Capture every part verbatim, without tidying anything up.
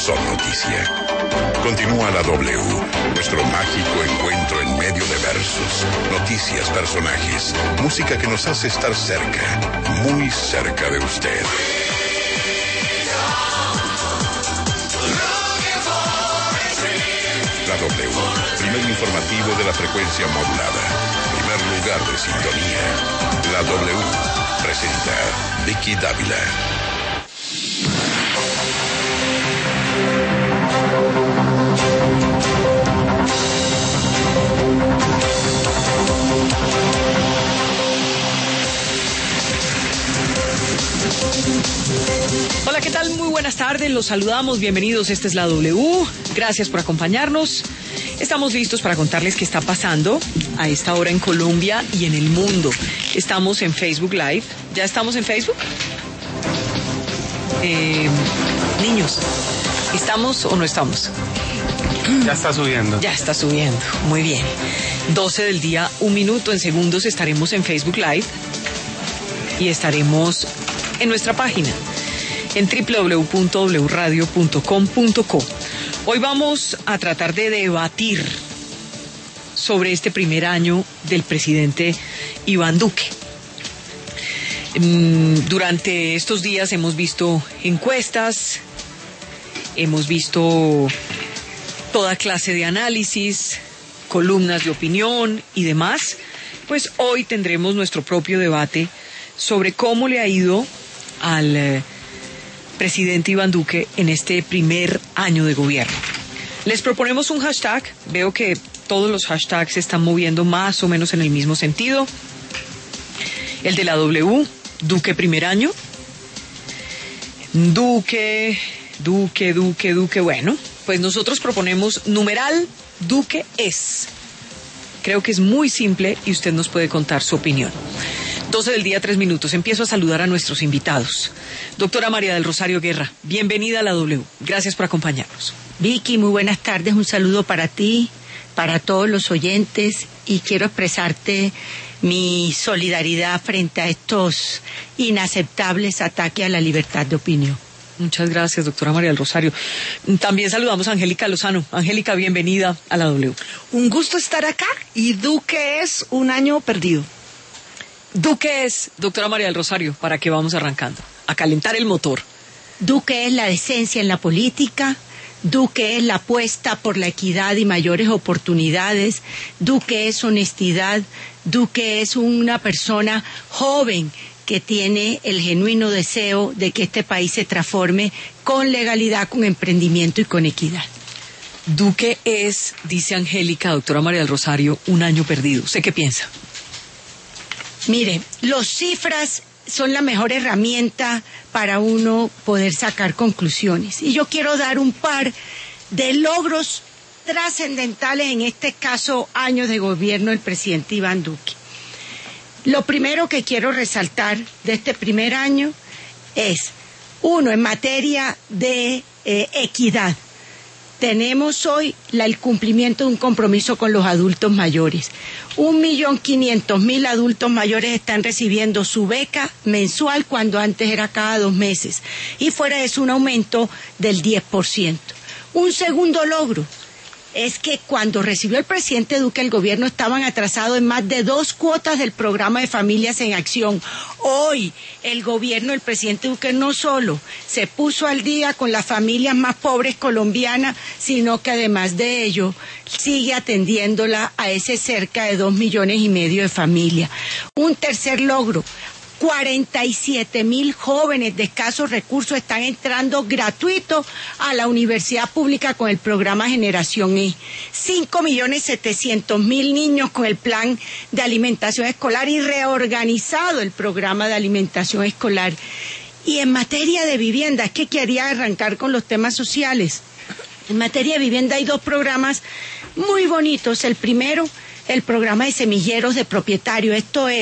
son noticia. Continúa la W, nuestro mágico encuentro en medio de versos, noticias, personajes, música que nos hace estar cerca, muy cerca de usted. La W, primer informativo de la frecuencia modulada, primer lugar de sintonía. La W presenta Vicky Dávila. Hola, ¿qué tal? Muy buenas tardes, los saludamos, bienvenidos, esta es la W, gracias por acompañarnos. Estamos listos para contarles qué está pasando a esta hora en Colombia y en el mundo. Estamos en Facebook Live, ¿ya estamos en Facebook? Eh, niños, ¿estamos o no estamos? Ya está subiendo. Ya está subiendo, muy bien. doce del día, un minuto, en segundos estaremos en Facebook Live y estaremos en nuestra página en doble u doble u doble u punto w radio punto com punto co. Hoy vamos a tratar de debatir sobre este primer año del presidente Iván Duque. Durante estos días hemos visto encuestas, hemos visto toda clase de análisis, columnas de opinión y demás. Pues hoy tendremos nuestro propio debate sobre cómo le ha ido al eh, presidente Iván Duque en este primer año de gobierno. Les proponemos un hashtag, veo que todos los hashtags se están moviendo más o menos en el mismo sentido. El de la W, Duque primer año. Duque, Duque, Duque, Duque, bueno, pues nosotros proponemos numeral Duque es. Creo que es muy simple y usted nos puede contar su opinión. doce del día, tres minutos. Empiezo a saludar a nuestros invitados. Doctora María del Rosario Guerra, bienvenida a la W. Gracias por acompañarnos. Vicky, muy buenas tardes. Un saludo para ti, para todos los oyentes, y quiero expresarte mi solidaridad frente a estos inaceptables ataques a la libertad de opinión. Muchas gracias, doctora María del Rosario. También saludamos a Angélica Lozano. Angélica, bienvenida a la W. Un gusto estar acá, y Duque es un año perdido. Duque es, doctora María del Rosario, ¿para qué vamos arrancando? A calentar el motor. Duque es la decencia en la política, Duque es la apuesta por la equidad y mayores oportunidades, Duque es honestidad, Duque es una persona joven que tiene el genuino deseo de que este país se transforme con legalidad, con emprendimiento y con equidad. Duque es, dice Angélica, doctora María del Rosario, un año perdido. ¿Usted qué piensa? Mire, las cifras son la mejor herramienta para uno poder sacar conclusiones. Y yo quiero dar un par de logros trascendentales en este caso años de gobierno del presidente Iván Duque. Lo primero que quiero resaltar de este primer año es, uno, en materia de eh, equidad. Tenemos hoy la, el cumplimiento de un compromiso con los adultos mayores. Un millón quinientos mil adultos mayores están recibiendo su beca mensual cuando antes era cada dos meses. Y fuera de eso un aumento del diez por ciento. Un segundo logro es que cuando recibió el presidente Duque el gobierno estaban atrasados en más de dos cuotas del programa de Familias en Acción. Hoy el gobierno del presidente Duque no solo se puso al día con las familias más pobres colombianas, sino que además de ello sigue atendiéndola a ese cerca de dos millones y medio de familias. Un tercer logro: cuarenta y siete mil jóvenes de escasos recursos están entrando gratuitos a la universidad pública con el programa Generación E. cinco millones setecientos mil niños con el plan de alimentación escolar y reorganizado el programa de alimentación escolar. Y en materia de vivienda, es que quería arrancar con los temas sociales. En materia de vivienda hay dos programas muy bonitos. El primero, el programa de semilleros de propietarios. Esto es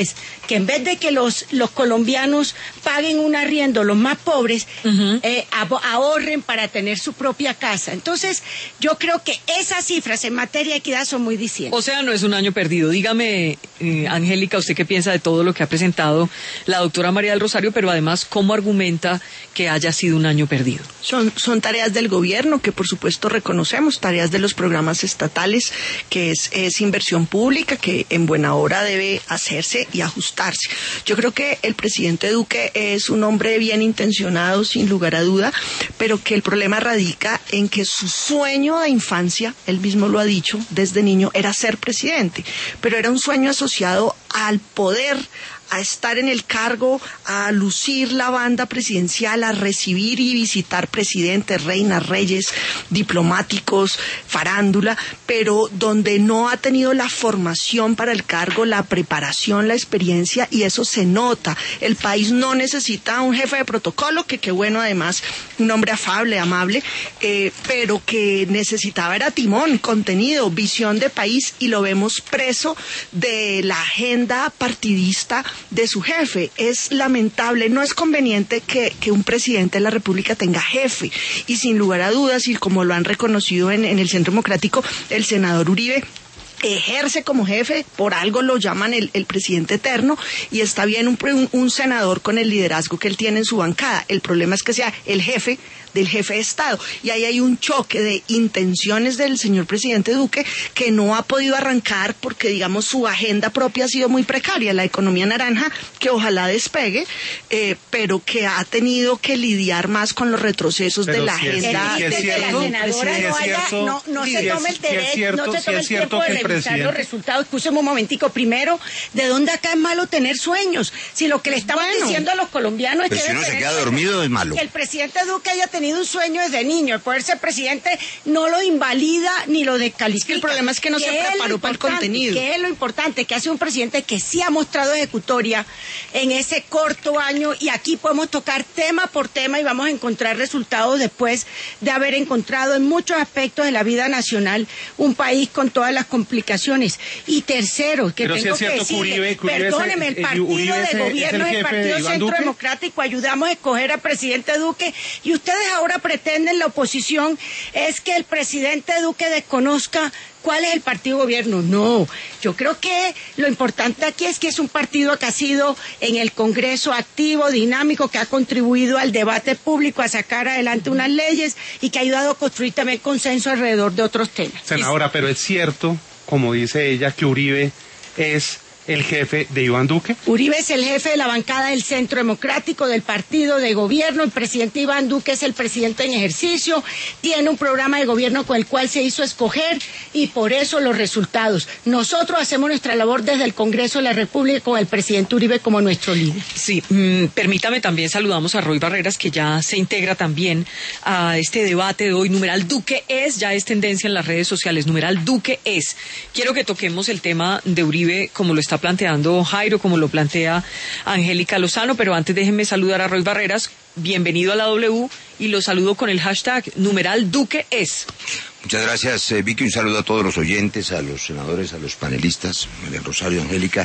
que en vez de que los, los colombianos paguen un arriendo, los más pobres, uh-huh. eh, ahorren para tener su propia casa. Entonces, yo creo que esas cifras en materia de equidad son muy dicientes. O sea, no es un año perdido. Dígame, eh, Angélica, ¿usted qué piensa de todo lo que ha presentado la doctora María del Rosario, pero además, cómo argumenta que haya sido un año perdido? Son, son tareas del gobierno que, por supuesto, reconocemos, tareas de los programas estatales, que es, es inversión pública, que en buena hora debe hacerse y ajustarse. Yo creo que el presidente Duque es un hombre bien intencionado, sin lugar a duda, pero que el problema radica en que su sueño de infancia, él mismo lo ha dicho, desde niño, era ser presidente, pero era un sueño asociado al poder, a estar en el cargo, a lucir la banda presidencial, a recibir y visitar presidentes, reinas, reyes, diplomáticos, farándula, pero donde no ha tenido la formación para el cargo, la preparación, la experiencia, y eso se nota. El país no necesita un jefe de protocolo, que qué bueno además, un hombre afable, amable, eh, pero que necesitaba era timón, contenido, visión de país, y lo vemos preso de la agenda partidista de su jefe. Es lamentable, no es conveniente que, que un presidente de la República tenga jefe, y sin lugar a dudas, y como lo han reconocido en, en el Centro Democrático, el senador Uribe ejerce como jefe, por algo lo llaman el, el presidente eterno, y está bien un, un, un senador con el liderazgo que él tiene en su bancada. El problema es que sea el jefe del jefe de Estado, y ahí hay un choque de intenciones del señor presidente Duque que no ha podido arrancar porque, digamos, su agenda propia ha sido muy precaria, la economía naranja, que ojalá despegue, eh, pero que ha tenido que lidiar más con los retrocesos pero de la si agenda. Es, si es cierto, que la senadora si no, haya, cierto, no, no si se tome el derecho, no se tome el tiempo de revisar presidente... los resultados. Escúcheme un momentico, primero, ¿de dónde acá es malo tener sueños? Si lo que le estamos bueno, diciendo a los colombianos es que si uno se queda dormido es malo. Que el presidente Duque haya tenido tenido un sueño desde niño, el poder ser presidente no lo invalida ni lo descalifica. Es que el problema es que no que se preparó para el contenido. Que es lo importante, que hace un presidente que sí ha mostrado ejecutoria en ese corto año, y aquí podemos tocar tema por tema y vamos a encontrar resultados después de haber encontrado en muchos aspectos de la vida nacional un país con todas las complicaciones. Y tercero, que Pero tengo si es que decirle, perdóneme, el partido de gobierno es el Partido de Centro Duque. Democrático, ayudamos a escoger al presidente Duque, y ustedes ahora pretenden, la oposición, es que el presidente Duque desconozca cuál es el partido gobierno. No, yo creo que lo importante aquí es que es un partido que ha sido en el Congreso activo, dinámico, que ha contribuido al debate público, a sacar adelante unas leyes y que ha ayudado a construir también consenso alrededor de otros temas. Senadora, pero es cierto, como dice ella, que Uribe es el jefe de Iván Duque. Uribe es el jefe de la bancada del Centro Democrático, del partido de gobierno. El presidente Iván Duque es el presidente en ejercicio, tiene un programa de gobierno con el cual se hizo escoger, y por eso los resultados. Nosotros hacemos nuestra labor desde el Congreso de la República con el presidente Uribe como nuestro líder. Sí, mmm, permítame también saludamos a Roy Barreras, que ya se integra también a este debate de hoy. Numeral Duque es, ya es tendencia en las redes sociales, numeral Duque es. Quiero que toquemos el tema de Uribe como lo está planteando Jairo, como lo plantea Angélica Lozano, pero antes déjenme saludar a Roy Barreras. Bienvenido a la W, y lo saludo con el hashtag numeral Duque es. Muchas gracias, eh, Vicky. Un saludo a todos los oyentes, a los senadores, a los panelistas, María Rosario, Angélica.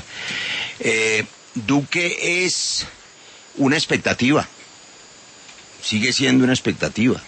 Eh, Duque es una expectativa, sigue siendo una expectativa,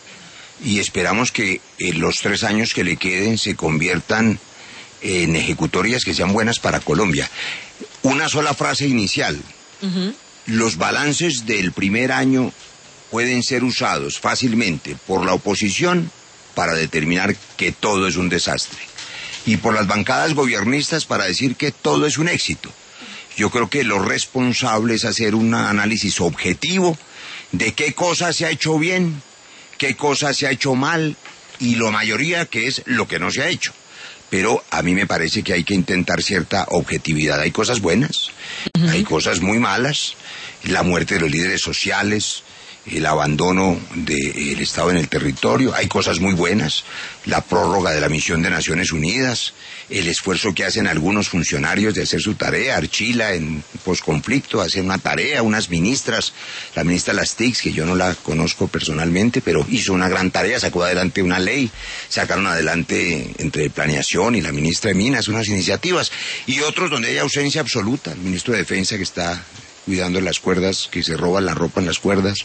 y esperamos que eh, los tres años que le queden se conviertan en ejecutorias que sean buenas para Colombia. Una sola frase inicial. Uh-huh. Los balances del primer año pueden ser usados fácilmente por la oposición para determinar que todo es un desastre, y por las bancadas gobiernistas para decir que todo es un éxito. Yo creo que lo responsable es hacer un análisis objetivo de qué cosa se ha hecho bien, qué cosa se ha hecho mal, y la mayoría que es lo que no se ha hecho. Pero a mí me parece que hay que intentar cierta objetividad. Hay cosas buenas, uh-huh. hay cosas muy malas, la muerte de los líderes sociales, el abandono del Estado en el territorio. Hay cosas muy buenas, la prórroga de la misión de Naciones Unidas, el esfuerzo que hacen algunos funcionarios de hacer su tarea. Archila en posconflicto hace una tarea, unas ministras, la ministra Lastix, que yo no la conozco personalmente, pero hizo una gran tarea, sacó adelante una ley, sacaron adelante entre planeación y la ministra de Minas unas iniciativas, y otros donde hay ausencia absoluta, el ministro de Defensa que está cuidando las cuerdas, que se roban la ropa en las cuerdas,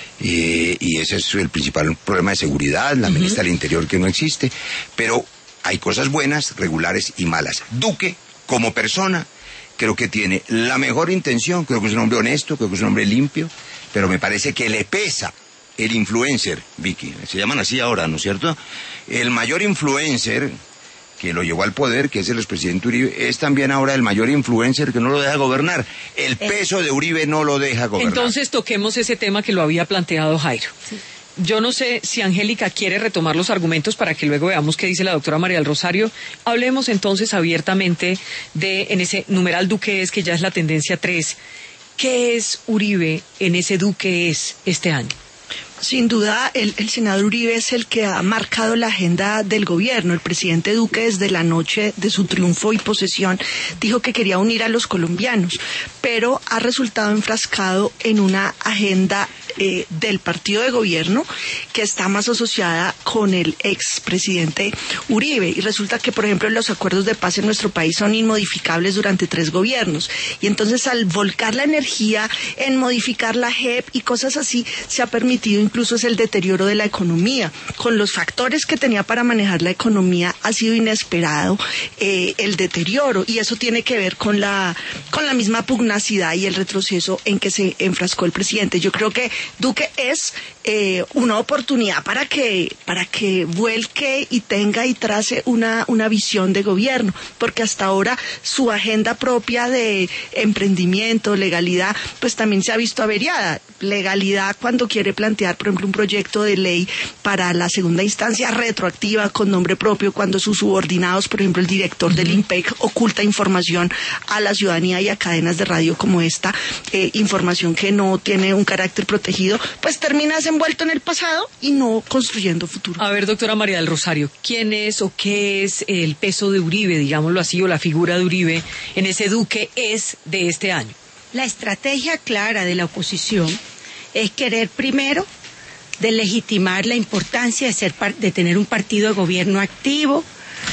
eh, y ese es el principal problema de seguridad, la uh-huh. ministra del Interior que no existe, pero hay cosas buenas, regulares y malas. Duque, como persona, creo que tiene la mejor intención, creo que es un hombre honesto, creo que es un hombre limpio, pero me parece que le pesa el influencer, Vicky, se llaman así ahora, ¿no es cierto? El mayor influencer que lo llevó al poder, que es el expresidente Uribe, es también ahora el mayor influencer que no lo deja gobernar. El peso de Uribe no lo deja gobernar. Entonces toquemos ese tema que lo había planteado Jairo. Sí. Yo no sé si Angélica quiere retomar los argumentos para que luego veamos qué dice la doctora María del Rosario. Hablemos entonces abiertamente de, en ese numeral Duque es, que ya es la tendencia tres, ¿qué es Uribe en ese Duque es este año? Sin duda, el, el senador Uribe es el que ha marcado la agenda del gobierno. El presidente Duque, desde la noche de su triunfo y posesión, dijo que quería unir a los colombianos, pero ha resultado enfrascado en una agenda eh, del partido de gobierno que está más asociada con el expresidente Uribe. Y resulta que, por ejemplo, los acuerdos de paz en nuestro país son inmodificables durante tres gobiernos. Y entonces, al volcar la energía en modificar la J E P y cosas así, se ha permitido incluso es el deterioro de la economía. Con los factores que tenía para manejar la economía ha sido inesperado eh, el deterioro, y eso tiene que ver con la con la misma pugnacidad y el retroceso en que se enfrascó el presidente. Yo creo que Duque es eh, una oportunidad para que para que vuelque y tenga y trace una una visión de gobierno, porque hasta ahora su agenda propia de emprendimiento, legalidad, pues también se ha visto averiada. Legalidad cuando quiere plantear, por ejemplo, un proyecto de ley para la segunda instancia retroactiva con nombre propio, cuando sus subordinados, por ejemplo, el director uh-huh. del IMPEC, oculta información a la ciudadanía y a cadenas de radio como esta, eh, información que no tiene un carácter protegido, pues terminas envuelto en el pasado y no construyendo futuro. A ver, doctora María del Rosario, ¿quién es o qué es el peso de Uribe, digámoslo así, o la figura de Uribe en ese Duque es de este año? La estrategia clara de la oposición es querer primero de legitimar la importancia de ser de tener un partido de gobierno activo,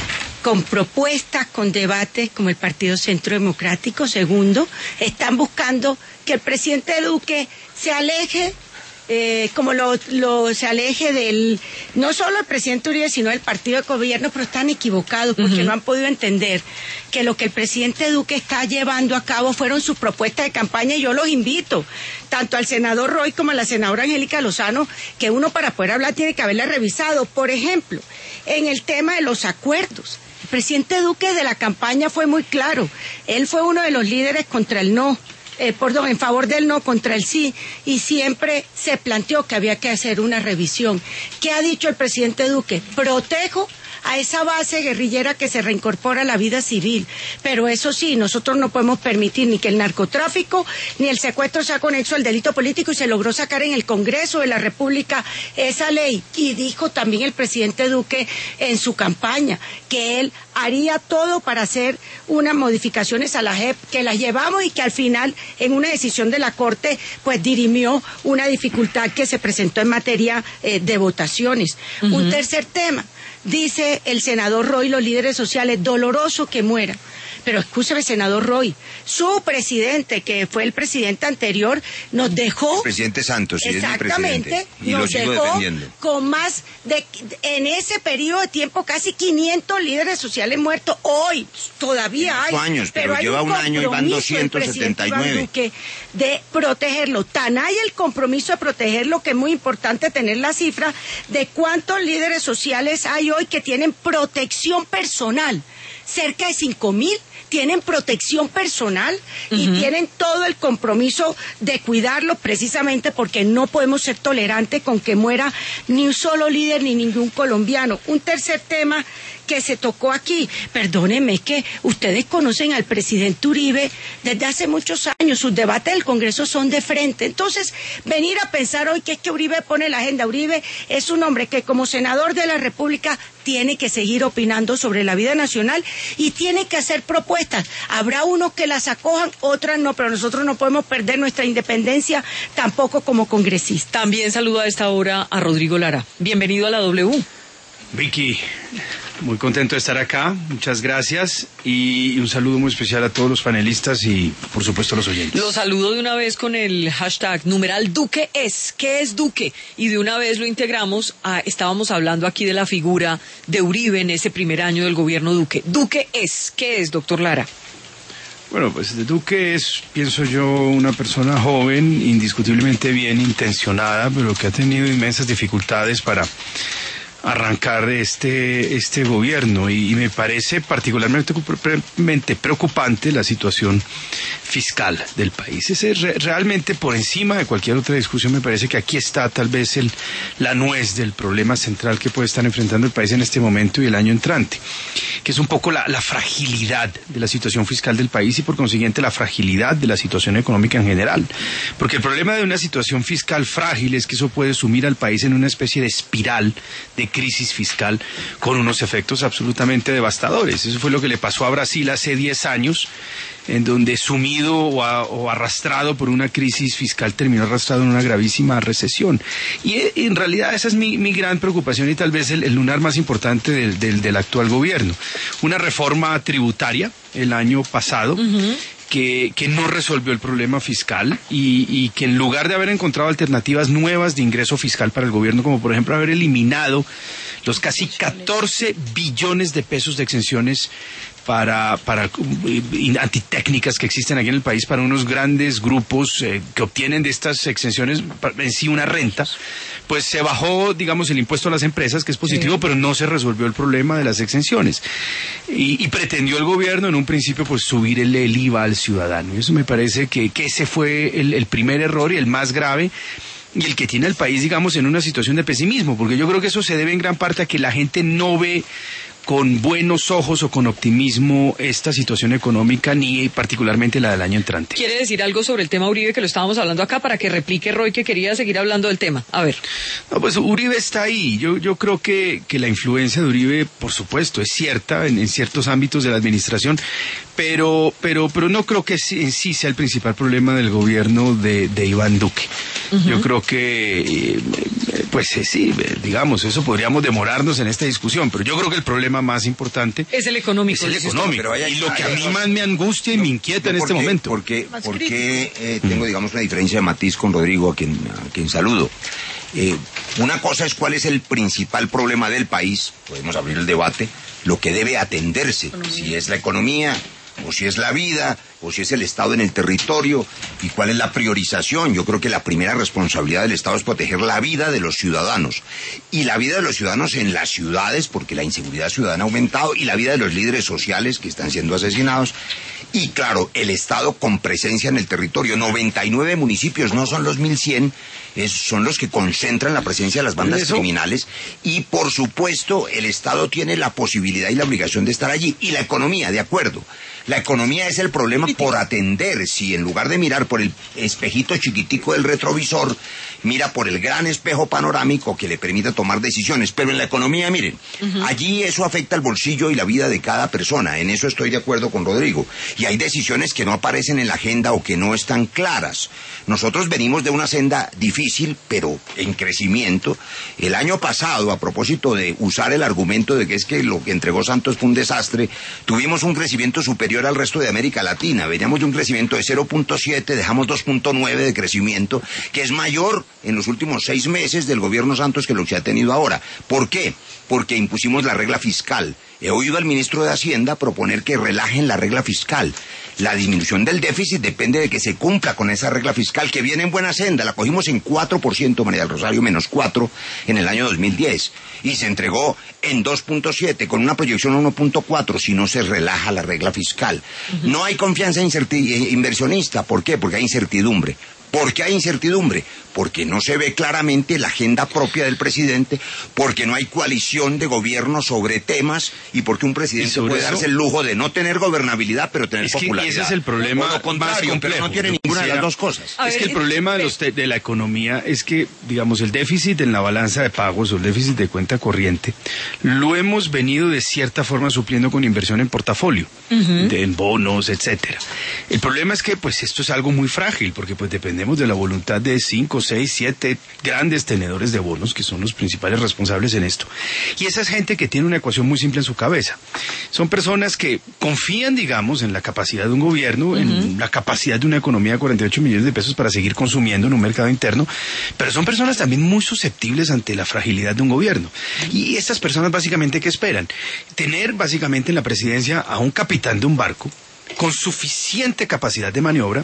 con propuestas, con debates, como el Partido Centro Democrático. Segundo, están buscando que el presidente Duque se aleje, eh, como lo, lo se aleje del, no solo el presidente Uribe, sino del partido de gobierno, pero están equivocados porque uh-huh. no han podido entender que lo que el presidente Duque está llevando a cabo fueron sus propuestas de campaña, y yo los invito, tanto al senador Roy como a la senadora Angélica Lozano, que uno para poder hablar tiene que haberla revisado. Por ejemplo, en el tema de los acuerdos, el presidente Duque de la campaña fue muy claro, él fue uno de los líderes contra el no, Eh, perdón, en favor del no contra el sí, y siempre se planteó que había que hacer una revisión. ¿Qué ha dicho el presidente Duque? Protejo a esa base guerrillera que se reincorpora a la vida civil, pero eso sí, nosotros no podemos permitir ni que el narcotráfico ni el secuestro sea conexo al delito político, y se logró sacar en el Congreso de la República esa ley. Y dijo también el presidente Duque en su campaña que él haría todo para hacer unas modificaciones a la J E P, que las llevamos y que al final, en una decisión de la Corte, pues dirimió una dificultad que se presentó en materia eh, de votaciones. Uh-huh. Un tercer tema, dice el senador Roy, los líderes sociales, doloroso que muera. Pero escúcheme, senador Roy, su presidente, que fue el presidente anterior, nos dejó... El presidente Santos, sí, exactamente, es mi presidente, y nos lo sigo dejó defendiendo. Con más de, en ese periodo de tiempo, casi quinientos líderes sociales muertos. Hoy todavía hay, años, pero, pero hay lleva un, un año y van doscientos setenta y nueve. Duque de protegerlo. Tan hay el compromiso de protegerlo, que es muy importante tener la cifra de cuántos líderes sociales hay hoy que tienen protección personal. Cerca de cinco mil tienen protección personal uh-huh. y tienen todo el compromiso de cuidarlo, precisamente porque no podemos ser tolerantes con que muera ni un solo líder ni ningún colombiano. Un tercer tema que se tocó aquí. Perdónenme, es que ustedes conocen al presidente Uribe desde hace muchos años, sus debates del Congreso son de frente. Entonces, venir a pensar hoy que es que Uribe pone la agenda. Uribe es un hombre que como senador de la República tiene que seguir opinando sobre la vida nacional y tiene que hacer propuestas. Habrá unos que las acojan, otras no, pero nosotros no podemos perder nuestra independencia tampoco como congresistas. También saludo a esta hora a Rodrigo Lara. Bienvenido a la W. Vicky, muy contento de estar acá, muchas gracias y un saludo muy especial a todos los panelistas y por supuesto a los oyentes. Los saludo de una vez con el hashtag numeral Duque es. ¿Qué es Duque? Y de una vez lo integramos a, estábamos hablando aquí de la figura de Uribe en ese primer año del gobierno Duque. Duque es. ¿Qué es, doctor Lara? Bueno, pues de Duque es, pienso yo, una persona joven, indiscutiblemente bien intencionada, pero que ha tenido inmensas dificultades para arrancar este este gobierno y, y me parece particularmente preocupante la situación fiscal del país. Es re, realmente por encima de cualquier otra discusión me parece que aquí está tal vez el, la nuez del problema central que puede estar enfrentando el país en este momento y el año entrante, que es un poco la, la fragilidad de la situación fiscal del país y por consiguiente la fragilidad de la situación económica en general. Porque el problema de una situación fiscal frágil es que eso puede sumir al país en una especie de espiral de crisis fiscal con unos efectos absolutamente devastadores. Eso fue lo que le pasó a Brasil hace diez años, en donde sumido o, a, o arrastrado por una crisis fiscal terminó arrastrado en una gravísima recesión. Y en realidad esa es mi, mi gran preocupación y tal vez el, el lunar más importante del, del, del actual gobierno. Una reforma tributaria el año pasado, uh-huh. Que, que no resolvió el problema fiscal y, y que en lugar de haber encontrado alternativas nuevas de ingreso fiscal para el gobierno, como por ejemplo haber eliminado los casi catorce billones de pesos de exenciones para, para antitécnicas que existen aquí en el país para unos grandes grupos eh, que obtienen de estas exenciones en sí una renta, pues se bajó, digamos, el impuesto a las empresas, que es positivo, sí. Pero no se resolvió el problema de las exenciones. Y, y pretendió el gobierno en un principio pues subir el, el I V A al ciudadano. Y eso me parece que, que ese fue el, el primer error y el más grave, y el que tiene al país, digamos, en una situación de pesimismo, porque yo creo que eso se debe en gran parte a que la gente no ve con buenos ojos o con optimismo esta situación económica, ni particularmente la del año entrante. ¿Quiere decir algo sobre el tema Uribe, que lo estábamos hablando acá, para que replique Roy, que quería seguir hablando del tema? A ver. No, pues Uribe está ahí. Yo, yo creo que, que la influencia de Uribe, por supuesto, es cierta en, en ciertos ámbitos de la administración, pero, pero, pero no creo que en sí sea el principal problema del gobierno de, de Iván Duque. Uh-huh. Yo creo que, eh, pues eh, sí, digamos, eso podríamos demorarnos en esta discusión, pero yo creo que el problema más importante es el económico. Es el económico. Pero vaya, y lo que a mí más me angustia y no, me inquieta en este porque, momento. Porque, porque eh, tengo, digamos, una diferencia de matiz con Rodrigo, a quien, a quien saludo. Eh, una cosa es cuál es el principal problema del país, podemos abrir el debate, lo que debe atenderse, si es la economía, o si es la vida, o si es el Estado en el territorio, y cuál es la priorización. Yo creo que la primera responsabilidad del Estado es proteger la vida de los ciudadanos, y la vida de los ciudadanos en las ciudades, porque la inseguridad ciudadana ha aumentado, y la vida de los líderes sociales que están siendo asesinados, y claro, el Estado con presencia en el territorio. noventa y nueve municipios, no son los mil cien, es, son los que concentran la presencia de las bandas ¿Eso? criminales, y por supuesto el Estado tiene la posibilidad y la obligación de estar allí, y la economía, de acuerdo. La economía es el problema por atender. Si en lugar de mirar por el espejito chiquitico del retrovisor, mira por el gran espejo panorámico que le permite tomar decisiones. Pero en la economía, miren, uh-huh. allí eso afecta el bolsillo y la vida de cada persona. En eso estoy de acuerdo con Rodrigo. Y hay decisiones que no aparecen en la agenda o que no están claras. Nosotros venimos de una senda difícil, pero en crecimiento. El año pasado, a propósito de usar el argumento de que es que lo que entregó Santos fue un desastre, tuvimos un crecimiento superior al resto de América Latina. Veníamos de un crecimiento de cero punto siete, dejamos dos punto nueve de crecimiento, que es mayor en los últimos seis meses del gobierno Santos que lo que se ha tenido ahora. ¿Por qué? Porque impusimos la regla fiscal. He oído al ministro de Hacienda proponer que relajen la regla fiscal. La disminución del déficit depende de que se cumpla con esa regla fiscal, que viene en buena senda. La cogimos en cuatro por ciento, María del Rosario, menos cuatro en el año dos mil diez. Y se entregó en dos punto siete, con una proyección a uno punto cuatro, si no se relaja la regla fiscal. Uh-huh. No hay confianza inversionista. ¿Por qué? Porque hay incertidumbre. ¿Por qué hay incertidumbre? porque no se ve claramente la agenda propia del presidente, porque no hay coalición de gobierno sobre temas y porque un presidente puede eso, darse el lujo de no tener gobernabilidad pero tener es que popularidad. ese es el problema o lo contrario, más complejo. pero no tiene Yo ninguna de quisiera, las dos cosas. A es ver, que el problema de, los te- de la economía es que, digamos, el déficit en la balanza de pagos o el déficit de cuenta corriente lo hemos venido de cierta forma supliendo con inversión en portafolio, uh-huh. de, en bonos, etcétera. El problema es que pues esto es algo muy frágil porque pues dependemos de la voluntad de cinco, seis, siete grandes tenedores de bonos que son los principales responsables en esto. Y esa es gente que tiene una ecuación muy simple en su cabeza. Son personas que confían, digamos, en la capacidad de un gobierno, uh-huh. en la capacidad de una economía de cuarenta y ocho millones de pesos para seguir consumiendo en un mercado interno, pero son personas también muy susceptibles ante la fragilidad de un gobierno. Y estas personas básicamente, ¿qué esperan? Tener básicamente en la presidencia a un capitán de un barco con suficiente capacidad de maniobra,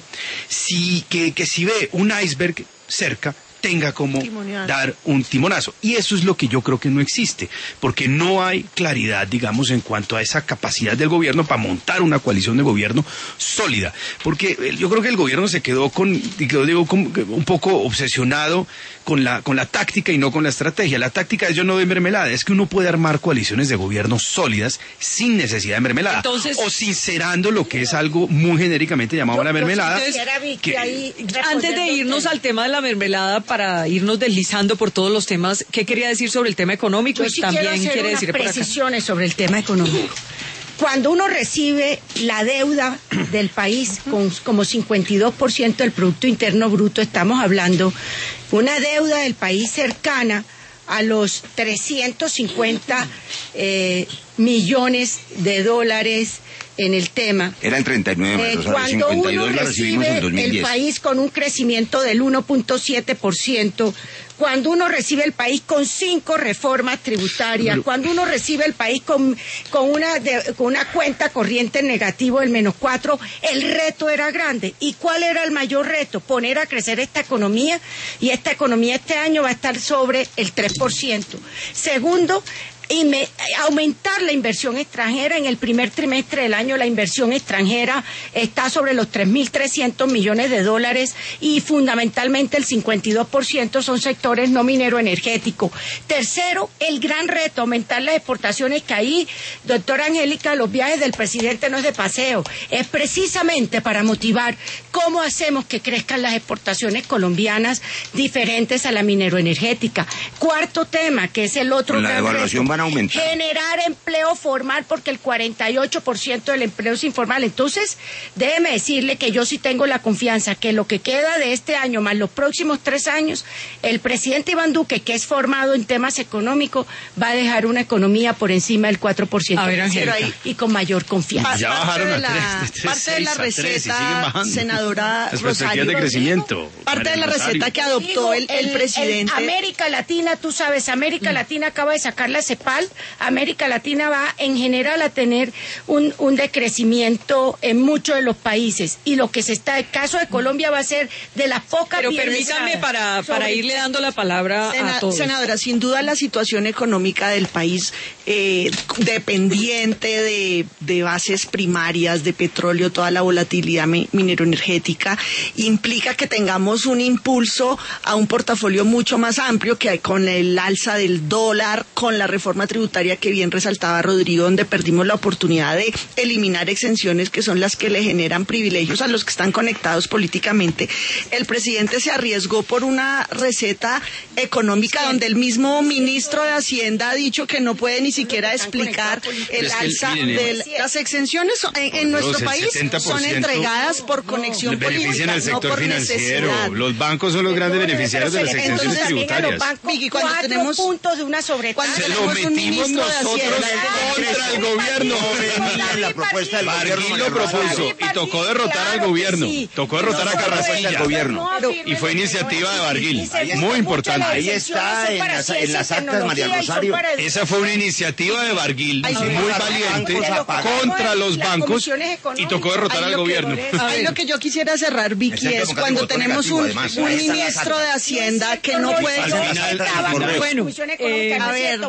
si, que, que si ve un iceberg cerca, tenga como Timonial. dar un timonazo. Y eso es lo que yo creo que no existe, porque no hay claridad, digamos, en cuanto a esa capacidad del gobierno para montar una coalición de gobierno sólida. Porque yo creo que el gobierno se quedó con, digo, con, un poco obsesionado con la, con la táctica y no con la estrategia. La táctica es yo no doy mermelada, es que uno puede armar coaliciones de gobierno sólidas sin necesidad de mermelada. Entonces, o sincerando lo que es algo muy genéricamente llamado yo, la mermelada. Yo sí que, ahí, antes de irnos al tema de la mermelada, para irnos deslizando por todos los temas, ¿qué quería decir sobre el tema económico? Yo sí También quiero hacer quiere unas decir precisiones sobre el tema económico. Cuando uno recibe la deuda del país con como cincuenta y dos por ciento del Producto Interno Bruto, estamos hablando una deuda del país cercana a los trescientos cincuenta eh, millones de dólares en el tema. Eran treinta y nueve, eh, Rosario, cuando cincuenta y dos uno la recibimos en dos mil diez. El país con un crecimiento del uno punto siete por ciento, cuando uno recibe el país con cinco reformas tributarias, Pero, cuando uno recibe el país con, con, una, de, con una cuenta corriente negativo del menos cuatro, el reto era grande. ¿Y cuál era el mayor reto? Poner a crecer esta economía, y esta economía este año va a estar sobre el tres por ciento. Segundo, y me, aumentar la inversión extranjera. En el primer trimestre del año la inversión extranjera está sobre los tres mil trescientos millones de dólares y fundamentalmente el cincuenta y dos por ciento son sectores no minero energético. Tercero, el gran reto, aumentar las exportaciones, que ahí, doctora Angélica, los viajes del presidente no es de paseo, es precisamente para motivar cómo hacemos que crezcan las exportaciones colombianas diferentes a la mineroenergética. Cuarto tema, que es el otro Con la gran devaluación reto, van a aumentar. generar empleo formal, porque el cuarenta y ocho por ciento del empleo es informal. Entonces, déjeme decirle que yo sí tengo la confianza que lo que queda de este año más los próximos tres años, el presidente Iván Duque, que es formado en temas económicos, va a dejar una economía por encima del cuatro por ciento. A ver, Angélica. Y con mayor confianza. Ya parte bajaron de a la, tres, de tres, parte de la seis a tres, y siguen receta, bajando. senadora Las perspectivas Rosario, de crecimiento. parte de la María receta Rosario. que adoptó el, el presidente. América Latina, tú sabes, América Mm. Latina acaba de sacar la CEPAL. América Latina va en general a tener un, un decrecimiento en muchos de los países. Y lo que se está, el caso de Colombia va a ser de las pocas. Pero permítame para, para sobre- irle dando la palabra Sena- a todos. Senadora, sin duda la situación económica del país, eh, dependiente de, de bases primarias, de petróleo, toda la volatilidad mi- mineroenergética, implica que tengamos un impulso a un portafolio mucho más amplio, que con el alza del dólar, con la reforma tributaria que bien resaltaba Rodrigo, donde perdimos la oportunidad de eliminar exenciones que son las que le generan privilegios a los que están conectados políticamente. El presidente se arriesgó por una receta económica donde el mismo ministro de Hacienda ha dicho que no puede ni siquiera explicar el Es que, alza miren, de las exenciones son- en, en Por nuestro Dios, el país setenta por son ciento entregadas por conexión Benefician política, al no sector por financiero. necesidad. Los bancos son los grandes beneficiarios de las Entonces, exenciones también a los tributarias. bancos, Miguel, cuando cuatro tenemos- puntos de una sobretasa. cuando Se lo tenemos un metimos ministro de nosotros Hacienda. contra el gobierno. venía la propuesta del gobierno, Barguil María lo propuso Rosario. y tocó derrotar al gobierno. Tocó derrotar a Carrasquilla. del gobierno. Y fue iniciativa de Barguil. Muy importante. Ahí está en las, en las actas, María Rosario. Esa fue una iniciativa de Barguil, Ay, sí, muy los valiente, bancos a pagar. contra los Las bancos comisiones y económicas. tocó derrotar Ahí al lo que- gobierno. Ahí lo que yo quisiera cerrar, Vicky, El Centro es Democrático cuando votó tenemos negativo, un, además. un Ahí están las ministro actas. de Hacienda que no puede... Al final, bueno, Comisión Económica, eh, no es a ver, cierto, votamos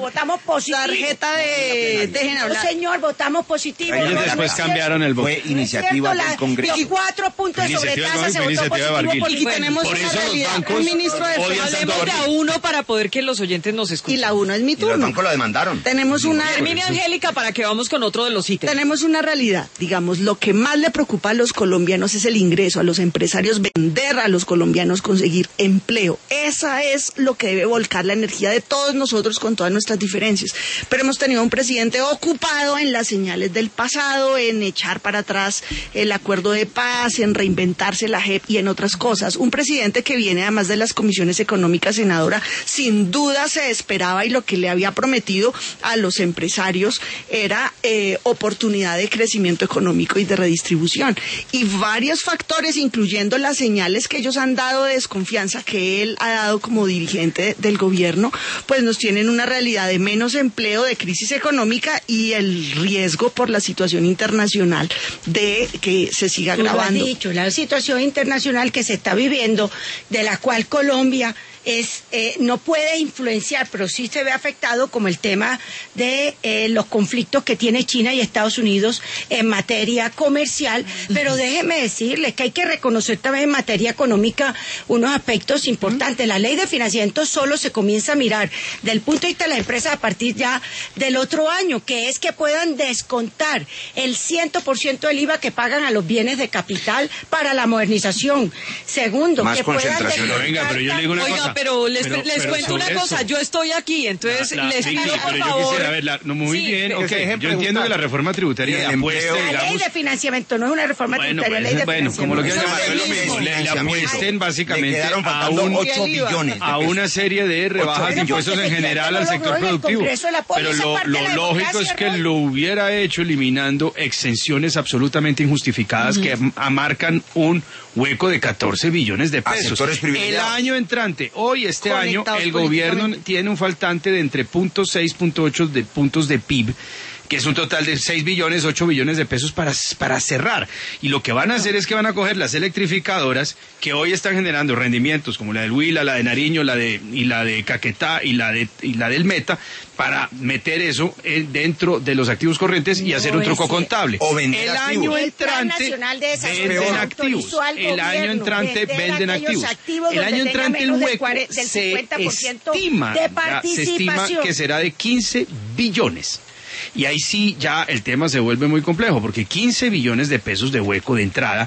positivo. Tarjeta de... Dejen No, hablar. señor, votamos positivo. Ellos No, después no, cambiaron el voto. Fue iniciativa no es del cierto, Congreso. Los cuatro puntos Fue sobre iniciativa tasa de se Fue votó iniciativa de positivo Barguil. porque Y tenemos Por una eso los realidad. bancos Un ministro de odian Finanzas. tanto a Hablemos de a Barguil. uno para poder que los oyentes nos escuchen. Y la uno es mi Y los turno. bancos lo demandaron. Tenemos una... Termine, Angélica, para que vamos con otro de los ítems. Tenemos una realidad, digamos, lo que más le preocupa a los colombianos es el ingreso, a los empresarios vender, a los colombianos conseguir empleo. Esa es lo que debe volcar la energía de todos nosotros con todas nuestras diferencias. Pero hemos tenido un presidente ocupado en las señales del pasado, en echar para atrás el acuerdo de paz, en reinventarse la J E P y en otras cosas. Un presidente que viene además de las comisiones económicas, senadora, sin duda se esperaba y lo que le había prometido a los empresarios era eh, oportunidad de crecimiento económico y de redistribución. Y varios factores, incluyendo las señales que ellos han dado de desconfianza que él ha dado como dirigente del gobierno, pues nos tienen una realidad de menos empleo, de crisis económica y el riesgo por la situación internacional de que se siga Tú lo has agravando. dicho, la situación internacional que se está viviendo, de la cual Colombia es eh, no puede influenciar, pero sí se ve afectado, como el tema de eh, los conflictos que tiene China y Estados Unidos en materia comercial. Pero déjeme decirles que hay que reconocer también en materia económica unos aspectos importantes. La ley de financiamiento solo se comienza a mirar del punto de vista de las empresas a partir ya del otro año, que es que puedan descontar el cien por ciento del I V A que pagan a los bienes de capital para la modernización. Segundo, Más que puedan concentración. descontar... Venga, pero yo le digo una Oiga, cosa. pero les, Pero- les pero cuento una sobre cosa, eso. yo estoy aquí, entonces La- la- les Vicky, pido por pero yo favor. quisiera ver, la- no, muy Sí, bien, que ok, se dejen yo entiendo preguntar. que la reforma tributaria Y el le apueste, empleo. La ley digamos, de financiamiento no es una reforma bueno, tributaria, pues, ley de bueno, como lo que financiamiento. llaman, Eso es lo mismo, le, le financiamiento. apuesten Le básicamente quedaron a, faltando un, ocho billones de a pesos. una serie de rebajas de billones. impuestos en general al sector productivo. Pero lo, lo lógico es que lo hubiera hecho eliminando exenciones absolutamente injustificadas que amarcan un hueco de catorce billones de A pesos. sectores El privilegiados. año entrante, hoy este año, Conectados el gobierno políticamente. tiene un faltante de entre punto seis, punto ocho de puntos de P I B, que es un total de seis billones, ocho billones de pesos para, para cerrar. Y lo que van a hacer es que van a coger las electrificadoras que hoy están generando rendimientos como la del Huila, la de Nariño, la de, y la de Caquetá y la, de, y la del Meta, para meter eso eh, dentro de los activos corrientes y No hacer un es truco cierto. contable. O vender el activos. año El Plan entrante Nacional de Desarrollo venden Peor. activos. autorizó al El año gobierno entrante vender venden aquellos activos. activos El donde año tenga entrante el menos del hueco cuarenta del se cincuenta por ciento estima, de ya se estima participación. que será de quince billones. Y ahí sí ya el tema se vuelve muy complejo, porque quince billones de pesos de hueco de entrada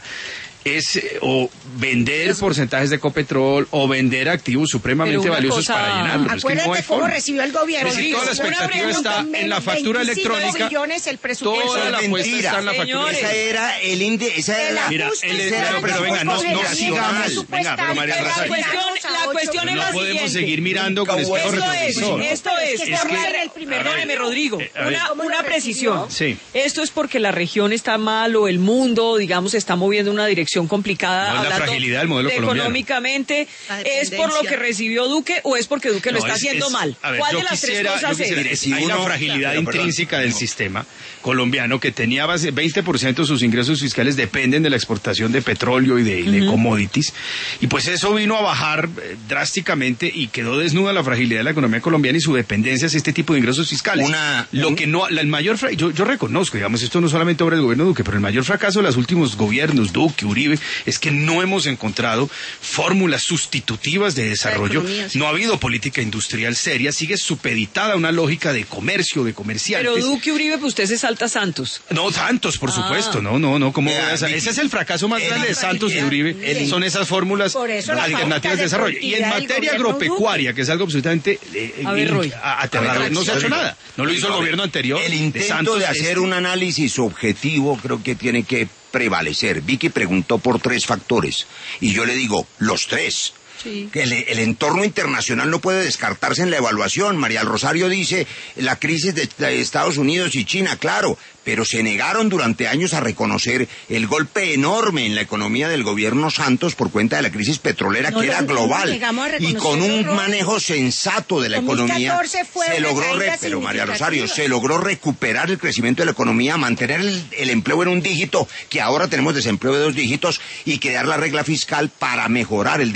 es eh, o vender porcentajes de Copetrol o vender activos supremamente Pero una valiosos cosa- para llenarlo. Pero es que no Acuérdate hay cómo forma. recibió el gobierno. Pero si toda la Una expectativa pregunta, está en la factura veinticinco electrónica, billones el presupuesto. Toda la Eso es apuesta mentira. está en la factura. Señores. Esa era el índice, esa era la... Mira, ajuste el- se pero- dan pero por venga, no- no congelación sigamos. presupuestal, Venga, pero María pero Rosario. La cuestión, llegamos a la cuestión ocho es No la podemos siguiente. seguir mirando con Nunca hubo espejo Esto es, retrovisor. esto Es es, que estamos está en mal. el primer, A ver, déjeme, Rodrigo, a ver. una, ¿Cómo una lo precisión. recibió? Sí. Esto es porque la región está mal o el mundo, digamos, se está moviendo en una dirección complicada. No, es la hablando fragilidad del modelo de colombiano. Económicamente, La ¿es por lo dependencia. que recibió Duque o es porque Duque lo No, está es- haciendo es- mal? a ver, ¿Cuál yo de las quisiera- tres yo cosas quisiera- es? Si hay una uno- fragilidad pero, perdón, intrínseca del no. sistema colombiano que tenía base, veinte por ciento de sus ingresos fiscales dependen de la exportación de petróleo y de, y de commodities. Y pues eso vino a bajar eh, drásticamente y quedó desnuda la fragilidad de la economía colombiana y su dependencia hacia este tipo de ingresos fiscales. Una- Lo un- que no, la- el mayor, fra- yo, yo reconozco, digamos, esto no solamente obra del gobierno Duque, pero el mayor fracaso de los últimos gobiernos, Duque, Uribe, es que no hemos encontrado fórmulas sustitutivas de desarrollo. economía, sí. No ha habido política industrial seria, sigue supeditada a una lógica de comercio, de comerciantes. Pero Duque Uribe, pues usted se salta Santos. No, Santos, por Ah. supuesto, no, no, no, ¿cómo Vea, voy a saber? Vicky, Ese es el fracaso más el- grande de Santos y de el- Uribe, el- son esas fórmulas Por eso la alternativas falta de de desarrollo. Y en productividad del materia gobierno agropecuaria, que es algo absolutamente eh, A ver, eh, Roy. a- aterrador, A ver, no se ha hecho Rodrigo, nada. No lo hizo el Rodrigo, gobierno anterior. El de intento Santos de es- hacer un análisis objetivo creo que tiene que prevalecer. Vicky preguntó por tres factores y yo le digo, los tres. Sí. Que el, el entorno internacional no puede descartarse en la evaluación. María del Rosario dice la crisis de, de Estados Unidos y China, claro, pero se negaron durante años a reconocer el golpe enorme en la economía del gobierno Santos por cuenta de la crisis petrolera No, que no, era no, global. llegamos a Y con un reconocerlo, Roy. manejo sensato de la dos mil economía catorce fue se una logró, re- caída pero María Rosario, significativa. se logró recuperar el crecimiento de la economía, mantener el, el empleo en un dígito, que ahora tenemos desempleo de dos dígitos, y crear la regla fiscal para mejorar el déficit fiscal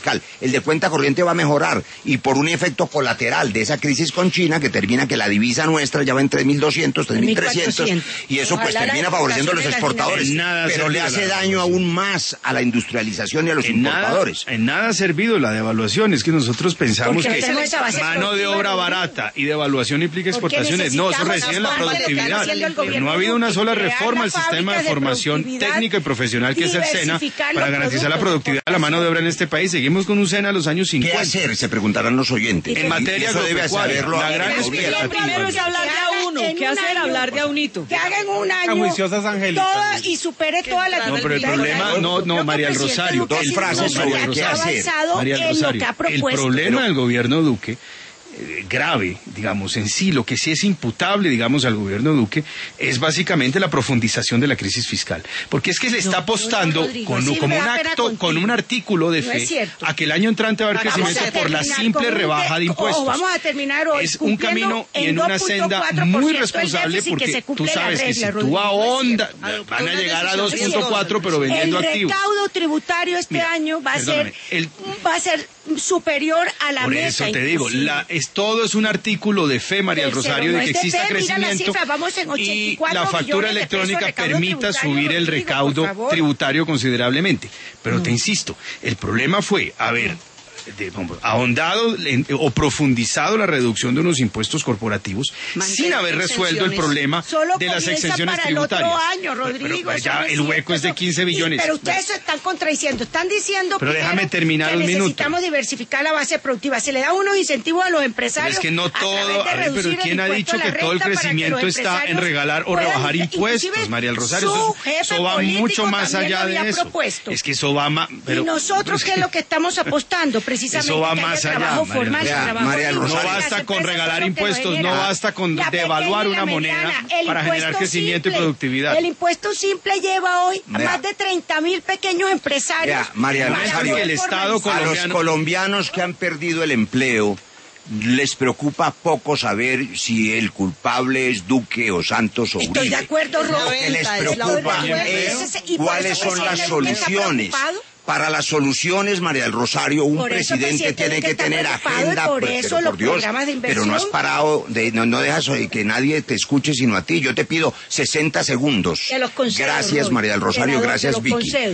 fiscal. El de cuenta corriente va a mejorar y por un efecto colateral de esa crisis con China que termina que la divisa nuestra ya va en tres mil doscientos, tres mil trescientos y eso pues termina favoreciendo a los exportadores, pero le hace daño aún más a la industrialización y a los en importadores. Nada, en nada ha servido la devaluación, es que nosotros pensamos Porque que mano de obra barata y devaluación implica exportaciones. No, eso reside en la productividad. No ha habido una sola reforma al sistema de formación técnica y profesional que es el SENA para garantizar la productividad de la mano de obra en este país. Seguimos con un SENA de los años cincuenta. ¿Qué hacer? Se preguntarán los oyentes. En materia eso debe saberlo la gran Lo primero es hablar de a uno. ¿Qué hacer? Hablar de a unito. Que hagan un año juiciosas, Angélica. toda y supere toda la No, pero el problema, no, no, María del Rosario. Dos frases sobre qué hacer. María del Rosario, el problema del gobierno Duque, eh, grave, digamos, en sí, lo que sí es imputable, digamos, al gobierno Duque, es básicamente la profundización de la crisis fiscal. Porque es que se está apostando con, como un acto, con un artículo de fe, a que el año entrante va a haber crecimiento por la simple rebaja de impuestos. Vamos a terminar hoy es un camino y en una senda muy responsable porque tú sabes que si tú ahondas, van a llegar a dos punto cuatro pero vendiendo activos. El recaudo tributario este Mira, año va a ser el, va a ser superior a la por meta. Eso te digo, la, es, todo es un artículo de fe, María del Rosario, no de que es de exista fe, mira crecimiento cifras, vamos en y ochenta y cuatro la factura millones de pesos electrónica de recaudo permita tributario, subir el Rodrigo, recaudo por favor. tributario considerablemente. Pero No. te insisto, el problema fue, a ver, de, ahondado en, o profundizado la reducción de unos impuestos corporativos Mantener sin haber resuelto el problema Solo de las comienza exenciones para tributarias. El otro año, Rodrigo, pero, pero ya eso no es el hueco cierto, es de quince billones. Sí, pero ustedes se están contradiciendo. Están diciendo Pero primero déjame terminar que un minuto. necesitamos diversificar la base productiva. Se le da unos incentivos a los empresarios. Pero es que no a todo, través de a ver, pero reducir ¿quién ha impuesto dicho a la que todo el renta para que crecimiento los está en empresarios regalar o puedan- rebajar impuestos, inclusive María del Rosario? su Eso, jefe eso va político mucho más también allá lo de había eso. propuesto. Es que eso va más... Pero, y nosotros, ¿qué es lo que estamos apostando? Precisamente Eso va que haya más allá, trabajo María formal, Vea, trabajo María del libre. Rosario. No Las basta con empresas regalar son lo que nos impuestos, no generan. basta con La devaluar pequeña y una la moneda mediana, el para generar impuesto crecimiento y simple, productividad. El impuesto simple lleva hoy a Vea. más de treinta mil pequeños empresarios. Vea, María del para Rosario, poder el Estado formalizar. A los colombiano- colombianos que han perdido el empleo les preocupa poco saber si el culpable es Duque o Santos o Uribe. Estoy de acuerdo, Es la Rob. Lo que les venta, es la preocupa venta. es Y por cuáles eso son el las presidente está soluciones. preocupado. Para las soluciones, María del Rosario, un Por eso el presidente presidente tiene que está tener preocupado y agenda, por pero, eso pero los por Dios, programas de pero no has inversión. parado, de, no, no dejas oye, que nadie te escuche sino a ti. Yo te pido sesenta segundos. Te los concedo, Gracias, Roy. María del Rosario, Senador, gracias, te los Vicky. concedo.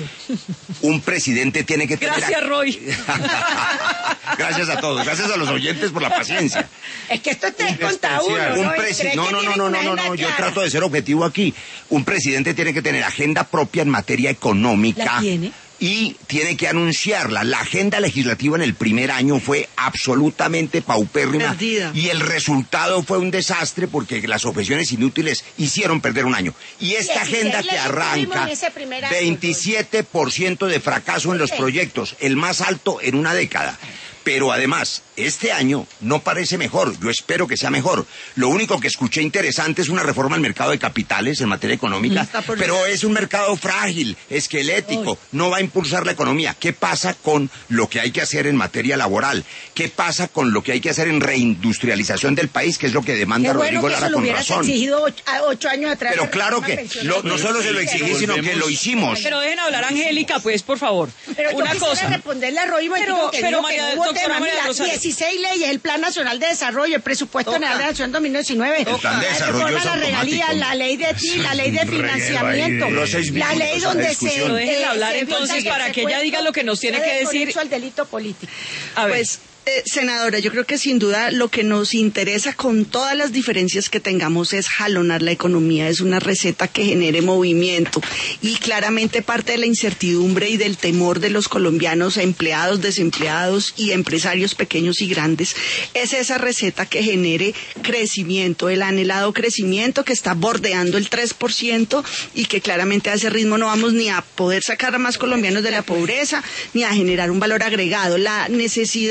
Un presidente tiene que tener... Gracias, Roy. Gracias a todos, gracias a los oyentes por la paciencia. Es que esto es tres contra uno. Un ¿no? presi- Cree no, que no, no, tienen no, una no, no, agenda no, yo clara. trato de ser objetivo aquí. Un presidente tiene que tener agenda propia en materia económica. ¿La tiene? Y tiene que anunciarla. La agenda legislativa en el primer año fue absolutamente paupérrima. Perdida. Y el resultado fue un desastre porque las objeciones inútiles hicieron perder un año. Y esta dieciséis agenda que leyes tuvimos arranca, en ese primer año. veintisiete por ciento de fracaso en los Sí. proyectos, el más alto en una década. Pero además, este año no parece mejor, yo espero que sea mejor. Lo único que escuché interesante es una reforma al mercado de capitales en materia económica, Está por pero llegar. es un mercado frágil, esquelético, no va a impulsar la economía. ¿Qué pasa con lo que hay que hacer en materia laboral? ¿Qué pasa con lo que hay que hacer en reindustrialización del país, que es lo que demanda Qué bueno Rodrigo que Lara eso lo con hubieras razón? exigido ocho, a- ocho años atrás. Pero de claro reforma que pensional. lo- no solo se lo exigí, sino que lo hicimos. Pero dejen hablar a Angélica, pues, por favor. Pero yo Una quisiera cosa. responderle a Roy Pero- Montero que pero dijo María- que no hubo doctora tema. María Mira, Rosario. dieciséis leyes, el Plan Nacional de Desarrollo, el Presupuesto Toca. General de la Nación dos mil diecinueve. El Plan de La Desarrollo reforma es a la regalía, automático. la ley de ti, la ley de Un reguero financiamiento, ahí de- Los seis la minutos ley a la donde se... discusión. Pero déjenla eh, hablar se entonces evita para el que ella secuestro diga lo que nos tiene de que decir. derecho al delito político. A ver. Pues, eh, senadora, yo creo que sin duda lo que nos interesa con todas las diferencias que tengamos es jalonar la economía, es una receta que genere movimiento y claramente parte de la incertidumbre y del temor de los colombianos, empleados, desempleados y empresarios pequeños y grandes, es esa receta que genere crecimiento, el anhelado crecimiento que está bordeando el tres por ciento y que claramente a ese ritmo no vamos ni a poder sacar a más colombianos de la pobreza ni a generar un valor agregado. La necesidad de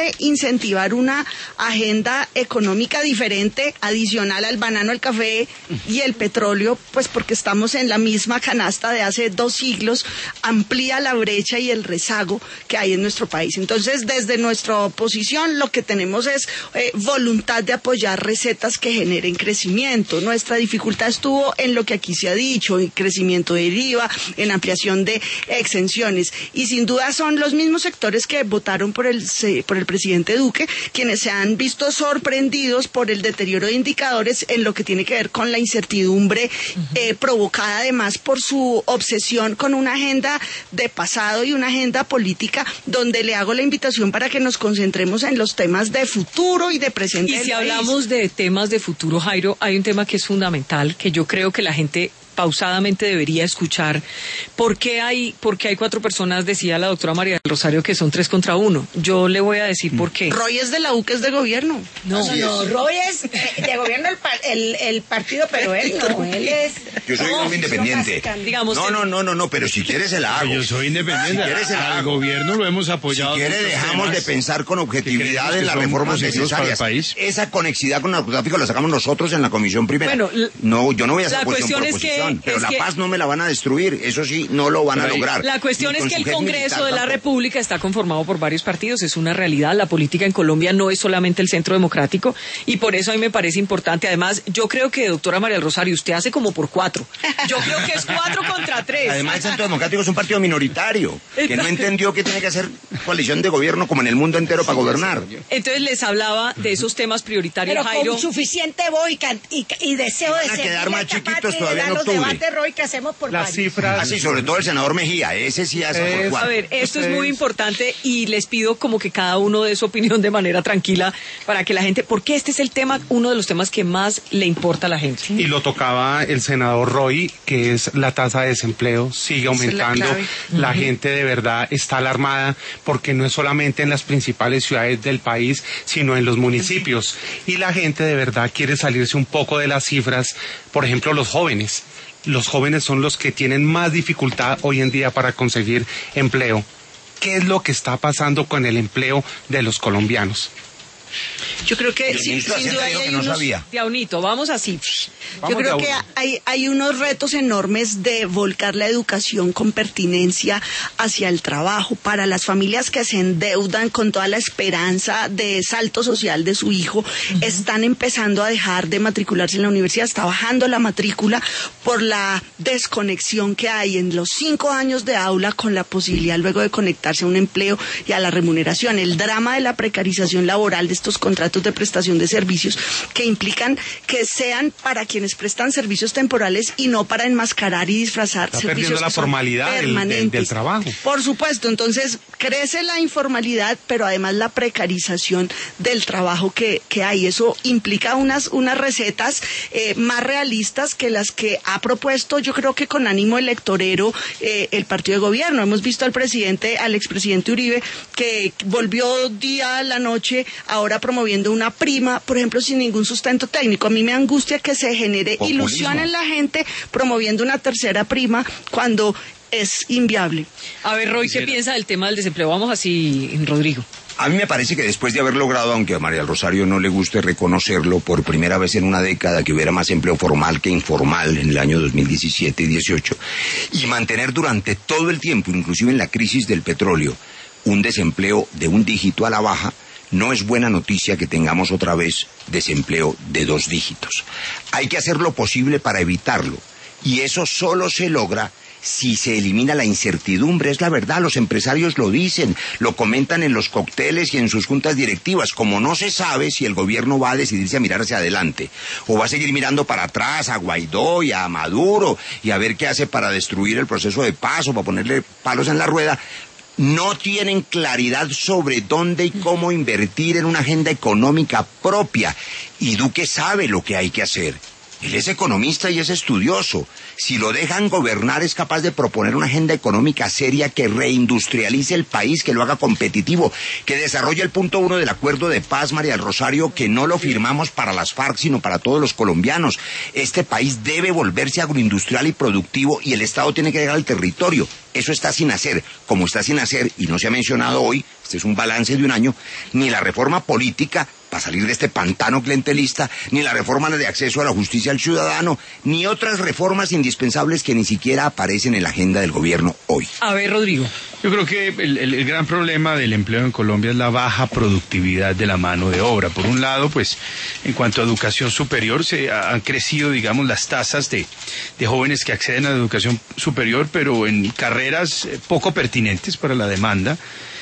debe incentivar una agenda económica diferente, adicional al banano, el café y el petróleo, pues porque estamos en la misma canasta de hace dos siglos, amplía la brecha y el rezago que hay en nuestro país. Entonces, desde nuestra oposición, lo que tenemos es eh, voluntad de apoyar recetas que generen crecimiento. Nuestra dificultad estuvo en lo que aquí se ha dicho, en crecimiento del I V A, en ampliación de exenciones, y sin duda son los mismos sectores que votaron por el por el presidente Duque quienes se han visto sorprendidos por el deterioro de indicadores en lo que tiene que ver con la incertidumbre uh-huh. eh, provocada además por su obsesión con una agenda de pasado y una agenda política, donde le hago la invitación para que nos concentremos en los temas de futuro y de presente. Y si hablamos de temas de futuro, Jairo, hay un tema que es fundamental, que yo creo que la gente pausadamente debería escuchar. ¿Por qué hay, por qué hay cuatro personas, decía la doctora María del Rosario, que son tres contra uno? Yo le voy a decir por qué. Roy es de la U, que es de gobierno. No, no, no, Roy es de gobierno el, par, el, el partido, pero él no, él es... Yo soy no, un independiente. Digamos, no, no, no, no, no, pero si quieres se la hago. Yo soy independiente. Si quieres se la hago. Al gobierno lo hemos apoyado. Si quiere dejamos de pensar con objetividad en las reformas necesarias. Esa conexidad con el narcotráfico la sacamos nosotros en la comisión primera. Bueno, no, yo no voy a hacer oposición por oposición, pero la paz no me la van a destruir, eso sí, no lo van a lograr. La cuestión es que el Congreso de la República está conformado por varios partidos, es una realidad, la política en Colombia no es solamente el Centro Democrático, y por eso a mí me parece importante. Además, yo creo que, doctora María del Rosario, usted hace como por cuatro. Yo creo que es cuatro contra tres. Además, el Centro Democrático es un partido minoritario, que no entendió que tiene que hacer coalición de gobierno como en el mundo entero para gobernar. Entonces les hablaba de esos temas prioritarios, pero Jairo. Con suficiente voz y, y, y deseo de ser. Van a quedar más chiquitos todavía en los octubre. Debates, Roy, que hacemos por las cifras. Así, sobre todo el senador Mejía, ese sí hace por cuatro. A ver, esto es muy importante y les pido como que cada uno dé su opinión de manera tranquila para que la gente, porque este es el tema, uno de los temas que más le importa a la gente. Y lo tocaba el senador Roy, que es la tasa de desempleo, sigue aumentando. La, la uh-huh. gente de verdad está alarmada porque no es solamente en las principales ciudades del país, sino en los municipios. Y la gente de verdad quiere salirse un poco de las cifras, por ejemplo, los jóvenes. Los jóvenes son los que tienen más dificultad hoy en día para conseguir empleo. ¿Qué es lo que está pasando con el empleo de los colombianos? Yo creo que sin, sin duda hay, hay no unos... Diaunito, vamos así. Vamos Yo creo que hay, hay unos retos enormes de volcar la educación con pertinencia hacia el trabajo. Para las familias que se endeudan con toda la esperanza de salto social de su hijo, uh-huh. están empezando a dejar de matricularse en la universidad, está bajando la matrícula por la desconexión que hay en los cinco años de aula con la posibilidad luego de conectarse a un empleo y a la remuneración. El drama de la precarización laboral de estos contratos de prestación de servicios que implican que sean para quienes prestan servicios temporales y no para enmascarar y disfrazar Está servicios la que son formalidad permanentes. Del, del, del trabajo. Por supuesto, entonces crece la informalidad, pero además la precarización del trabajo que, que hay. Eso implica unas, unas recetas eh, más realistas que las que ha propuesto, yo creo que con ánimo electorero, eh, el partido de gobierno. Hemos visto al presidente, al expresidente Uribe, que volvió día a la noche ahora promoviendo una prima, por ejemplo, sin ningún sustento técnico. A mí me angustia que se genere Populismo. ilusión en la gente promoviendo una tercera prima cuando es inviable. A ver, Roy, ¿qué sí. piensa del tema del desempleo? Vamos así, Rodrigo. A mí me parece que después de haber logrado, aunque a María del Rosario no le guste reconocerlo, por primera vez en una década que hubiera más empleo formal que informal en el año dos mil diecisiete y dieciocho, y mantener durante todo el tiempo, inclusive en la crisis del petróleo, un desempleo de un dígito a la baja, no es buena noticia que tengamos otra vez desempleo de dos dígitos. Hay que hacer lo posible para evitarlo, y eso solo se logra si se elimina la incertidumbre. Es la verdad, los empresarios lo dicen, lo comentan en los cócteles y en sus juntas directivas. Como no se sabe si el gobierno va a decidirse a mirar hacia adelante o va a seguir mirando para atrás a Guaidó y a Maduro y a ver qué hace para destruir el proceso de paz o para ponerle palos en la rueda, no tienen claridad sobre dónde y cómo invertir en una agenda económica propia. Y Duque sabe lo que hay que hacer. Él es economista y es estudioso. Si lo dejan gobernar, es capaz de proponer una agenda económica seria que reindustrialice el país, que lo haga competitivo, que desarrolle el punto uno del acuerdo de paz, María del Rosario, que no lo firmamos para las FARC, sino para todos los colombianos. Este país debe volverse agroindustrial y productivo y el Estado tiene que llegar al territorio. Eso está sin hacer, como está sin hacer, y no se ha mencionado hoy, este es un balance de un año, ni la reforma política para salir de este pantano clientelista, ni la reforma de acceso a la justicia al ciudadano, ni otras reformas indispensables que ni siquiera aparecen en la agenda del gobierno hoy. A ver, Rodrigo. Yo creo que el, el, el gran problema del empleo en Colombia es la baja productividad de la mano de obra. Por un lado, pues, en cuanto a educación superior, se ha, han crecido, digamos, las tasas de, de jóvenes que acceden a la educación superior, pero en carreras poco pertinentes para la demanda.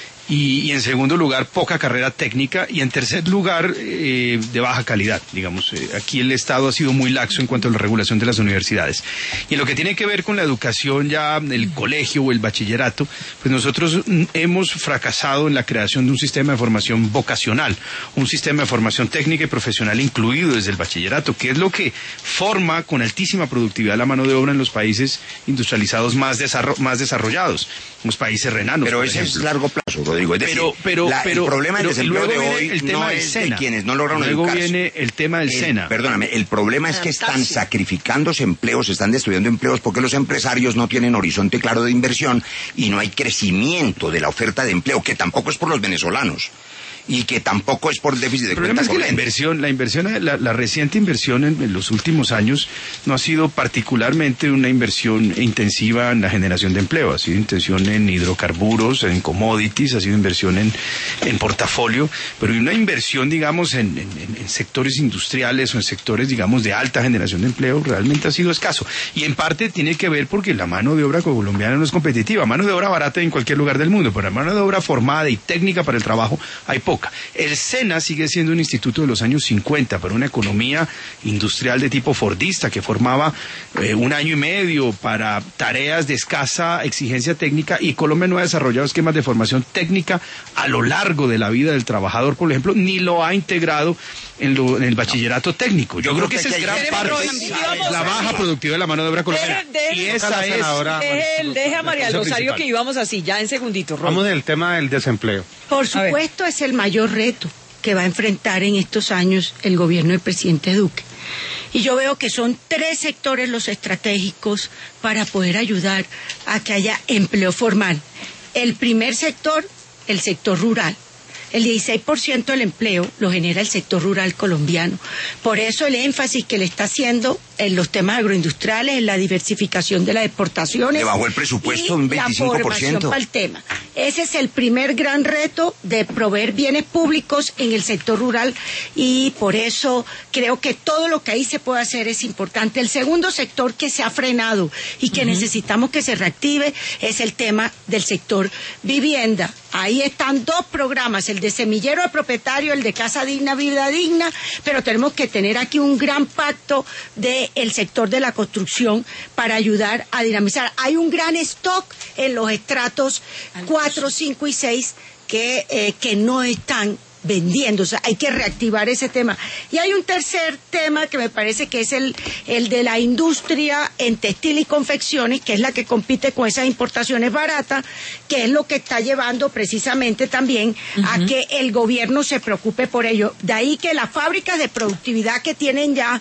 Y, y en segundo lugar, poca carrera técnica, y en tercer lugar, eh, de baja calidad, digamos. Eh, aquí el Estado ha sido muy laxo en cuanto a la regulación de las universidades. Y en lo que tiene que ver con la educación ya, el colegio o el bachillerato, pues nosotros hemos fracasado en la creación de un sistema de formación vocacional, un sistema de formación técnica y profesional incluido desde el bachillerato, que es lo que forma con altísima productividad la mano de obra en los países industrializados más, desarro- más desarrollados, los países renanos. Pero ese es largo plazo, Rodrigo. Es decir, pero, pero, la, pero, el problema pero, del desempleo de hoy el tema no del es SENA. de quienes no lograron Luego educarse. viene el tema del el, SENA. Perdóname, el problema es que están sacrificándose empleos, están destruyendo empleos porque los empresarios no tienen horizonte claro de inversión y no hay crecimiento de la oferta de empleo, que tampoco es por los venezolanos. Y que tampoco es por déficit de El problema cuenta es que la corriente. inversión, la inversión, la, la reciente inversión en, en los últimos años no ha sido particularmente una inversión intensiva en la generación de empleo, ha sido inversión en hidrocarburos, en commodities, ha sido inversión en, en portafolio, pero una inversión, digamos, en, en, en sectores industriales o en sectores, digamos, de alta generación de empleo realmente ha sido escaso. Y en parte tiene que ver porque la mano de obra colombiana no es competitiva, mano de obra barata en cualquier lugar del mundo, pero la mano de obra formada y técnica para el trabajo hay poco. El SENA sigue siendo un instituto de los años cincuenta, pero una economía industrial de tipo fordista que formaba eh, un año y medio para tareas de escasa exigencia técnica, y Colombia no ha desarrollado esquemas de formación técnica a lo largo de la vida del trabajador, por ejemplo, ni lo ha integrado en, lo, en el bachillerato técnico. Yo, Yo creo, creo que, que esa es gran parte de la baja productividad de la mano de obra colombiana. Deje, y esa es... Deje, deje a María del Rosario que íbamos así, ya en segundito. Ron. Vamos del tema del desempleo. Por supuesto, es el mayor reto que va a enfrentar en estos años el gobierno del presidente Duque. Y yo veo que son tres sectores los estratégicos para poder ayudar a que haya empleo formal. El primer sector, el sector rural. El dieciséis por ciento del empleo lo genera el sector rural colombiano. Por eso el énfasis que le está haciendo en los temas agroindustriales, en la diversificación de las exportaciones. Le bajó el presupuesto un veinticinco por ciento. La formación para el tema. Ese es el primer gran reto de proveer bienes públicos en el sector rural, y por eso creo que todo lo que ahí se puede hacer es importante. El segundo sector que se ha frenado y que uh-huh. necesitamos que se reactive es el tema del sector vivienda. Ahí están dos programas, el de semillero de propietario, el de Casa Digna, Vida Digna, pero tenemos que tener aquí un gran pacto del sector de la construcción para ayudar a dinamizar. Hay un gran stock en los estratos cuatro, cinco y seis que, eh, que no están vendiendo, o sea, hay que reactivar ese tema. Y hay un tercer tema que me parece que es el, el de la industria en textil y confecciones, que es la que compite con esas importaciones baratas, que es lo que está llevando precisamente también uh-huh. a que el gobierno se preocupe por ello. De ahí que las fábricas de productividad que tienen ya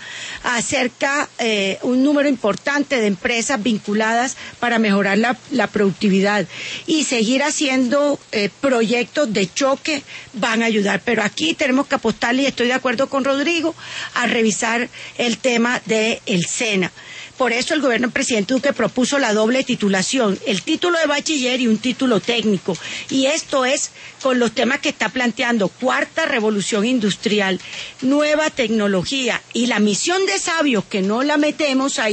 acerca eh, un número importante de empresas vinculadas para mejorar la, la productividad y seguir haciendo eh, proyectos de choque van a ayudar. Pero aquí tenemos que apostarle, y estoy de acuerdo con Rodrigo, a revisar el tema del SENA. Por eso el gobierno del presidente Duque propuso la doble titulación, el título de bachiller y un título técnico. Y esto es con los temas que está planteando: cuarta revolución industrial, nueva tecnología, y la misión de sabios, que no la metemos ahí,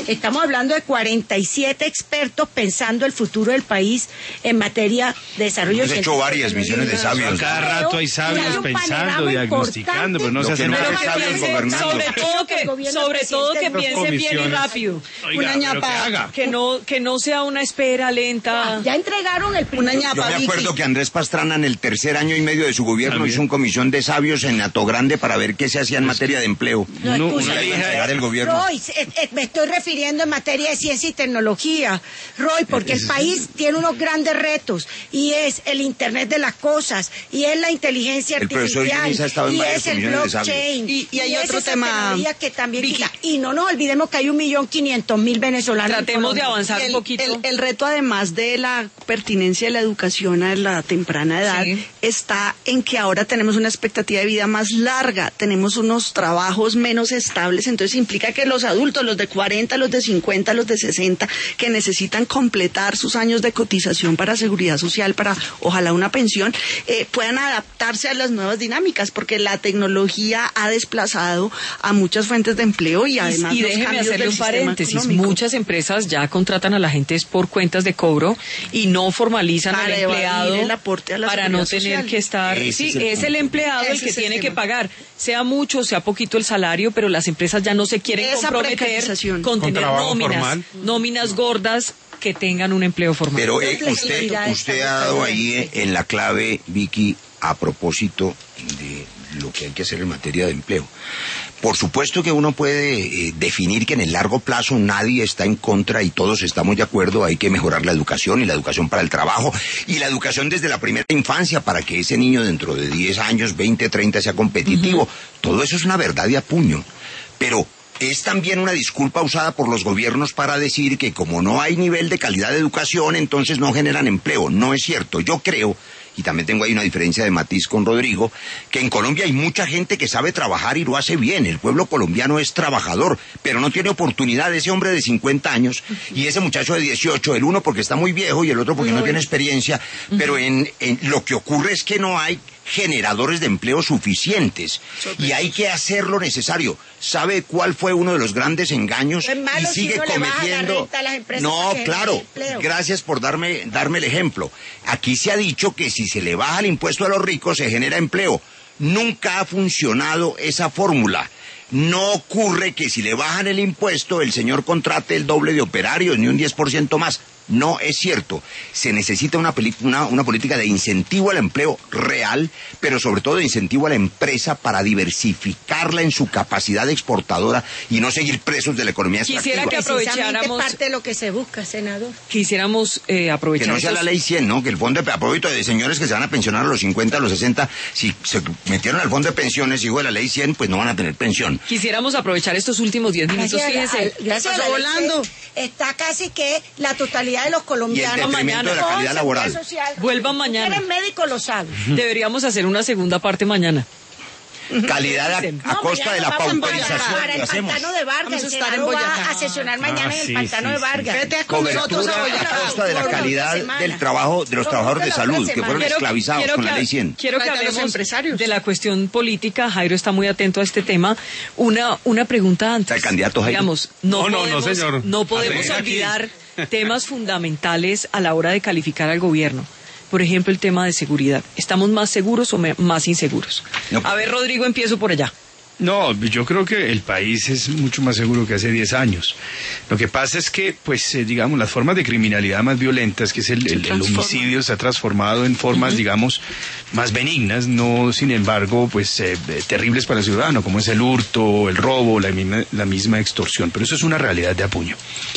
Estamos hablando de cuarenta y siete expertos pensando el futuro del país en materia de desarrollo. Hemos hecho varias misiones de sabios. Cada rato hay sabios pensando, diagnosticando, pero no se hacen nada. Sobre todo que, sobre todo que piensen bien y rápido. Una ñapa. Que no, que no sea una espera lenta. Ya, ya entregaron el Una ñapa. Yo me acuerdo que Andrés Pastrana en el tercer año y medio de su gobierno hizo una comisión de sabios en Atogrande para ver qué se hacía en materia de empleo. No, No, escucha, una hija del gobierno. Roy, eh, eh, me estoy refiriendo en materia de ciencia y tecnología, Roy, porque el país tiene unos grandes retos y es el Internet de las cosas y es la inteligencia El profesor artificial Yunisa ha estado en y varias es el comisiones de sabios. blockchain Y- y hay es otro esa tema, tecnología que también Vicky. quita. Y no nos olvidemos que hay un millón quinientos mil venezolanos. en Tratemos de Colombia. avanzar un El, poquito. el- el reto, además de la pertinencia de la educación a la temprana edad, Sí. está en que ahora tenemos una expectativa de vida más larga, tenemos unos trabajos menos estables, entonces implica que los adultos, los de cuarenta, los de cincuenta, los de sesenta, que necesitan completar sus años de cotización para seguridad social, para ojalá una pensión, eh, puedan adaptarse a las nuevas dinámicas, porque la tecnología ha desplazado a muchas fuentes de empleo y además y los déjeme cambios hacerle del un sistema paréntesis. económico. Muchas empresas ya contratan a la gente es por cuentas de cobro y no formalizan Para al evadir empleado el aporte a la para no seguridad tener social. que estar. Ese Sí, es el es el punto. empleado el Ese que es el tiene tema. que pagar, sea mucho o sea poquito el salario, pero las empresas ya no se quieren Esa comprometer precarización. con Con tener trabajo nóminas, formal. nóminas gordas que tengan un empleo formal. Pero eh, La flexibilidad usted, está usted ha dado buscando ahí eh, en la clave, Vicky, a propósito de lo que hay que hacer en materia de empleo. Por supuesto que uno puede eh, definir que en el largo plazo nadie está en contra y todos estamos de acuerdo, hay que mejorar la educación y la educación para el trabajo y la educación desde la primera infancia para que ese niño dentro de diez años, veinte, treinta sea competitivo. Todo eso es una verdad de a puño. Pero es también una disculpa usada por los gobiernos para decir que como no hay nivel de calidad de educación, entonces no generan empleo. No es cierto. Yo creo, y también tengo ahí una diferencia de matiz con Rodrigo, que en Colombia hay mucha gente que sabe trabajar y lo hace bien. El pueblo colombiano es trabajador, pero no tiene oportunidad. Ese hombre de cincuenta años y ese muchacho de dieciocho, el uno porque está muy viejo y el otro porque no tiene experiencia, pero en, en lo que ocurre es que no hay generadores de empleo suficientes y hay que hacer lo necesario. ¿Sabe cuál fue uno de los grandes engaños? Es malo Y si sigue uno le baja la cometiendo. renta a las empresas No, para que claro. generen empleo. Gracias por darme darme el ejemplo. Aquí se ha dicho que si se le baja el impuesto a los ricos se genera empleo. Nunca ha funcionado esa fórmula. No ocurre que si le bajan el impuesto el señor contrate el doble de operarios ni un diez por ciento más. No es cierto. Se necesita una, peli- una, una política de incentivo al empleo real, pero sobre todo de incentivo a la empresa para diversificarla en su capacidad exportadora y no seguir presos de la economía Quisiera extractiva. que Precisamente aprovecháramos- parte de lo que se busca, senador. Quisiéramos eh, aprovechar Que no sea estos- la ley cien, ¿no? Que el fondo de aprovecho de señores que se van a pensionar a los cincuenta, a los sesenta, si se metieron al fondo de pensiones, hijo de la ley cien, pues no van a tener pensión. Quisiéramos aprovechar estos últimos diez minutos. Gracias, Fíjense, a, gracias a la Pasó ley volando. que está casi que la totalidad de los colombianos Y el detrimento de la con calidad laboral. seguridad social. Vuelvan Si mañana. eres médico, lo sabes. deberíamos hacer una segunda parte mañana. Calidad a, a No, costa mañana de la vamos en pauperización Boyacá, para que el hacemos. pantano de Vargas. Vamos a El estar en Senado va Boyacá. a sesionar mañana Ah, en el sí, pantano sí, de sí. Vargas. Vete con nosotros Cobertura a a Boyacá. costa de la Toda la calidad semana. del trabajo de los Toda trabajadores de la salud, que semana. fueron Quiero- esclavizados quiero con que, la ley cien. Quiero que Traigan a los hablemos empresarios. de la cuestión política. Jairo está muy atento a este tema. Una, una pregunta antes. ¿Está el candidato, Jairo? Digamos, no, No, no, no, podemos, señor. no podemos Hasta aquí. olvidar temas fundamentales a la hora de calificar al gobierno. Por ejemplo, el tema de seguridad. ¿Estamos más seguros o me- más inseguros? No. A ver, Rodrigo, empiezo por allá. No, yo creo que el país es mucho más seguro que hace diez años. Lo que pasa es que, pues, eh, digamos, las formas de criminalidad más violentas, que es el, el- el homicidio, se ha transformado en formas, digamos, más benignas, no, sin embargo, pues, eh, eh, terribles para el ciudadano, como es el hurto, el robo, la misma, la misma extorsión. Pero eso es una realidad de apuño.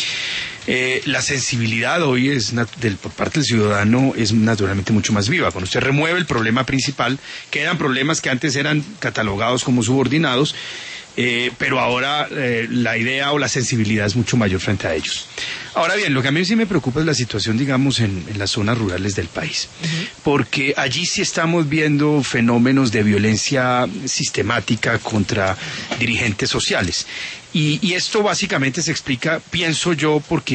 Eh, la sensibilidad hoy es nat- del, por parte del ciudadano es naturalmente mucho más viva. Cuando usted remueve el problema principal, quedan problemas que antes eran catalogados como subordinados, eh, pero ahora eh, la idea o la sensibilidad es mucho mayor frente a ellos. Ahora bien, lo que a mí sí me preocupa es la situación, digamos, en, en las zonas rurales del país, porque allí sí estamos viendo fenómenos de violencia sistemática contra dirigentes sociales. Y, y esto básicamente se explica, pienso yo, porque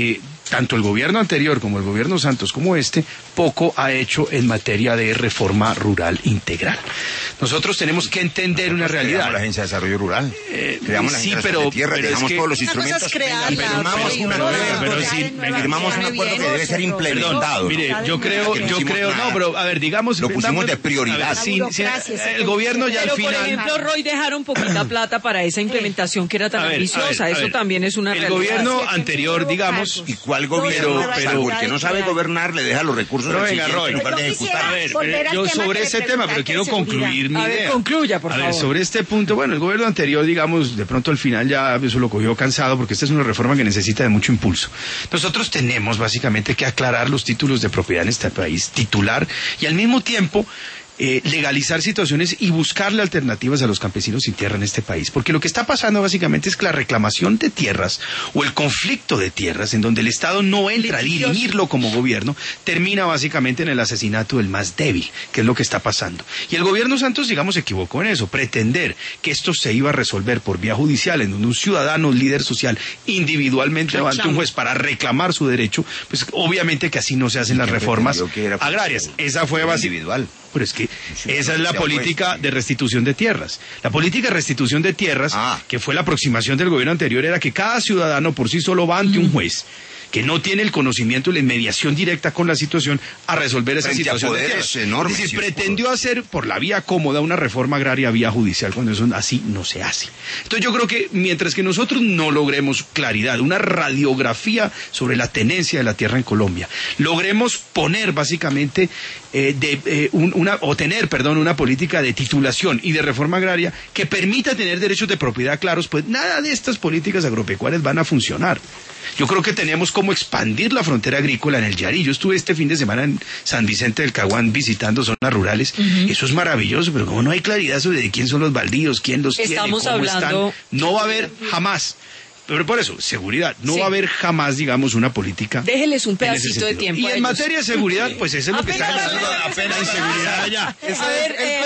tanto el gobierno anterior como el gobierno Santos como este, poco ha hecho en materia de reforma rural integral. Nosotros tenemos que entender una realidad. Creamos la Agencia de Desarrollo Rural, eh, creamos la sí, Agencia pero, de Tierra, pero dejamos es que todos los una cosa instrumentos. es crearla, firmamos pero- una pero- nueva, pero sí, firmamos un acuerdo que debe ser implementado. Mire, yo creo, Que no yo hicimos creo, nada. no, pero a ver, digamos, Lo pusimos vamos- de prioridad. a ver, sí, sí, burocracia, el gobierno ya al Pero, por final. ejemplo, Roy, dejaron poquita plata para esa implementación que era tan A ver, a ambiciosa. ver, a Eso ver. también es una El realidad. gobierno Sí, que anterior, no digamos, cargos. ¿Y cuál Pero- gobierno? pero- Salvo el que no sabe gobernar le deja los recursos Pero al venga, siguiente Roy, en lugar de Yo ejecutar. quisiera A ver, volver al yo tema sobre que ese le tema, pero preguntaste quiero de seguridad. concluir mi A ver, idea. concluya, por A ver, favor. sobre este punto, bueno, el gobierno anterior, digamos, de pronto al final ya eso lo cogió cansado porque esta es una reforma que necesita de mucho impulso. Nosotros tenemos básicamente que aclarar los títulos de propiedad en este país, titular, y al mismo tiempo eh, legalizar situaciones y buscarle alternativas a los campesinos sin tierra en este país. Porque lo que está pasando básicamente es que la reclamación de tierras o el conflicto de tierras en donde el Estado no entra a dirimirlo como gobierno, termina básicamente en el asesinato del más débil, que es lo que está pasando. Y el gobierno Santos, digamos, se equivocó en eso. Pretender que esto se iba a resolver por vía judicial, en donde un ciudadano, un líder social, individualmente va ante un juez para reclamar su derecho, pues obviamente que así no se hacen las reformas pretendió que era agrarias. Esa fue básicamente individual. Pero es que Sí, esa es la ya política pues. de restitución de tierras. La política de restitución de tierras, Ah. que fue la aproximación del gobierno anterior, era que cada ciudadano por sí solo va ante un juez que no tiene el conocimiento y la inmediación directa con la situación a resolver esa Frente a situación de poderes tierras. enormes, Es decir, sí, pretendió hacer por la vía cómoda una reforma agraria vía judicial cuando eso así no se hace. Entonces yo creo que mientras que nosotros no logremos claridad, una radiografía sobre la tenencia de la tierra en Colombia, logremos poner básicamente eh, de, eh, un- una, o tener, perdón, una política de titulación y de reforma agraria que permita tener derechos de propiedad claros, pues nada de estas políticas agropecuarias van a funcionar. Yo creo que tenemos como expandir la frontera agrícola en el Yari. Yo estuve este fin de semana en San Vicente del Caguán visitando zonas rurales. Eso es maravilloso, pero como no hay claridad sobre de quién son los baldíos, quién los Estamos tiene, cómo hablando- están, no va a haber jamás. Pero por eso, seguridad, no Sí. va a haber jamás, digamos, una política. Déjeles un en ese pedacito de sentido. tiempo Y a en ellos. materia de seguridad, pues eso es lo que Apenas- está apenas- apenas la inseguridad allá. A ver, eh,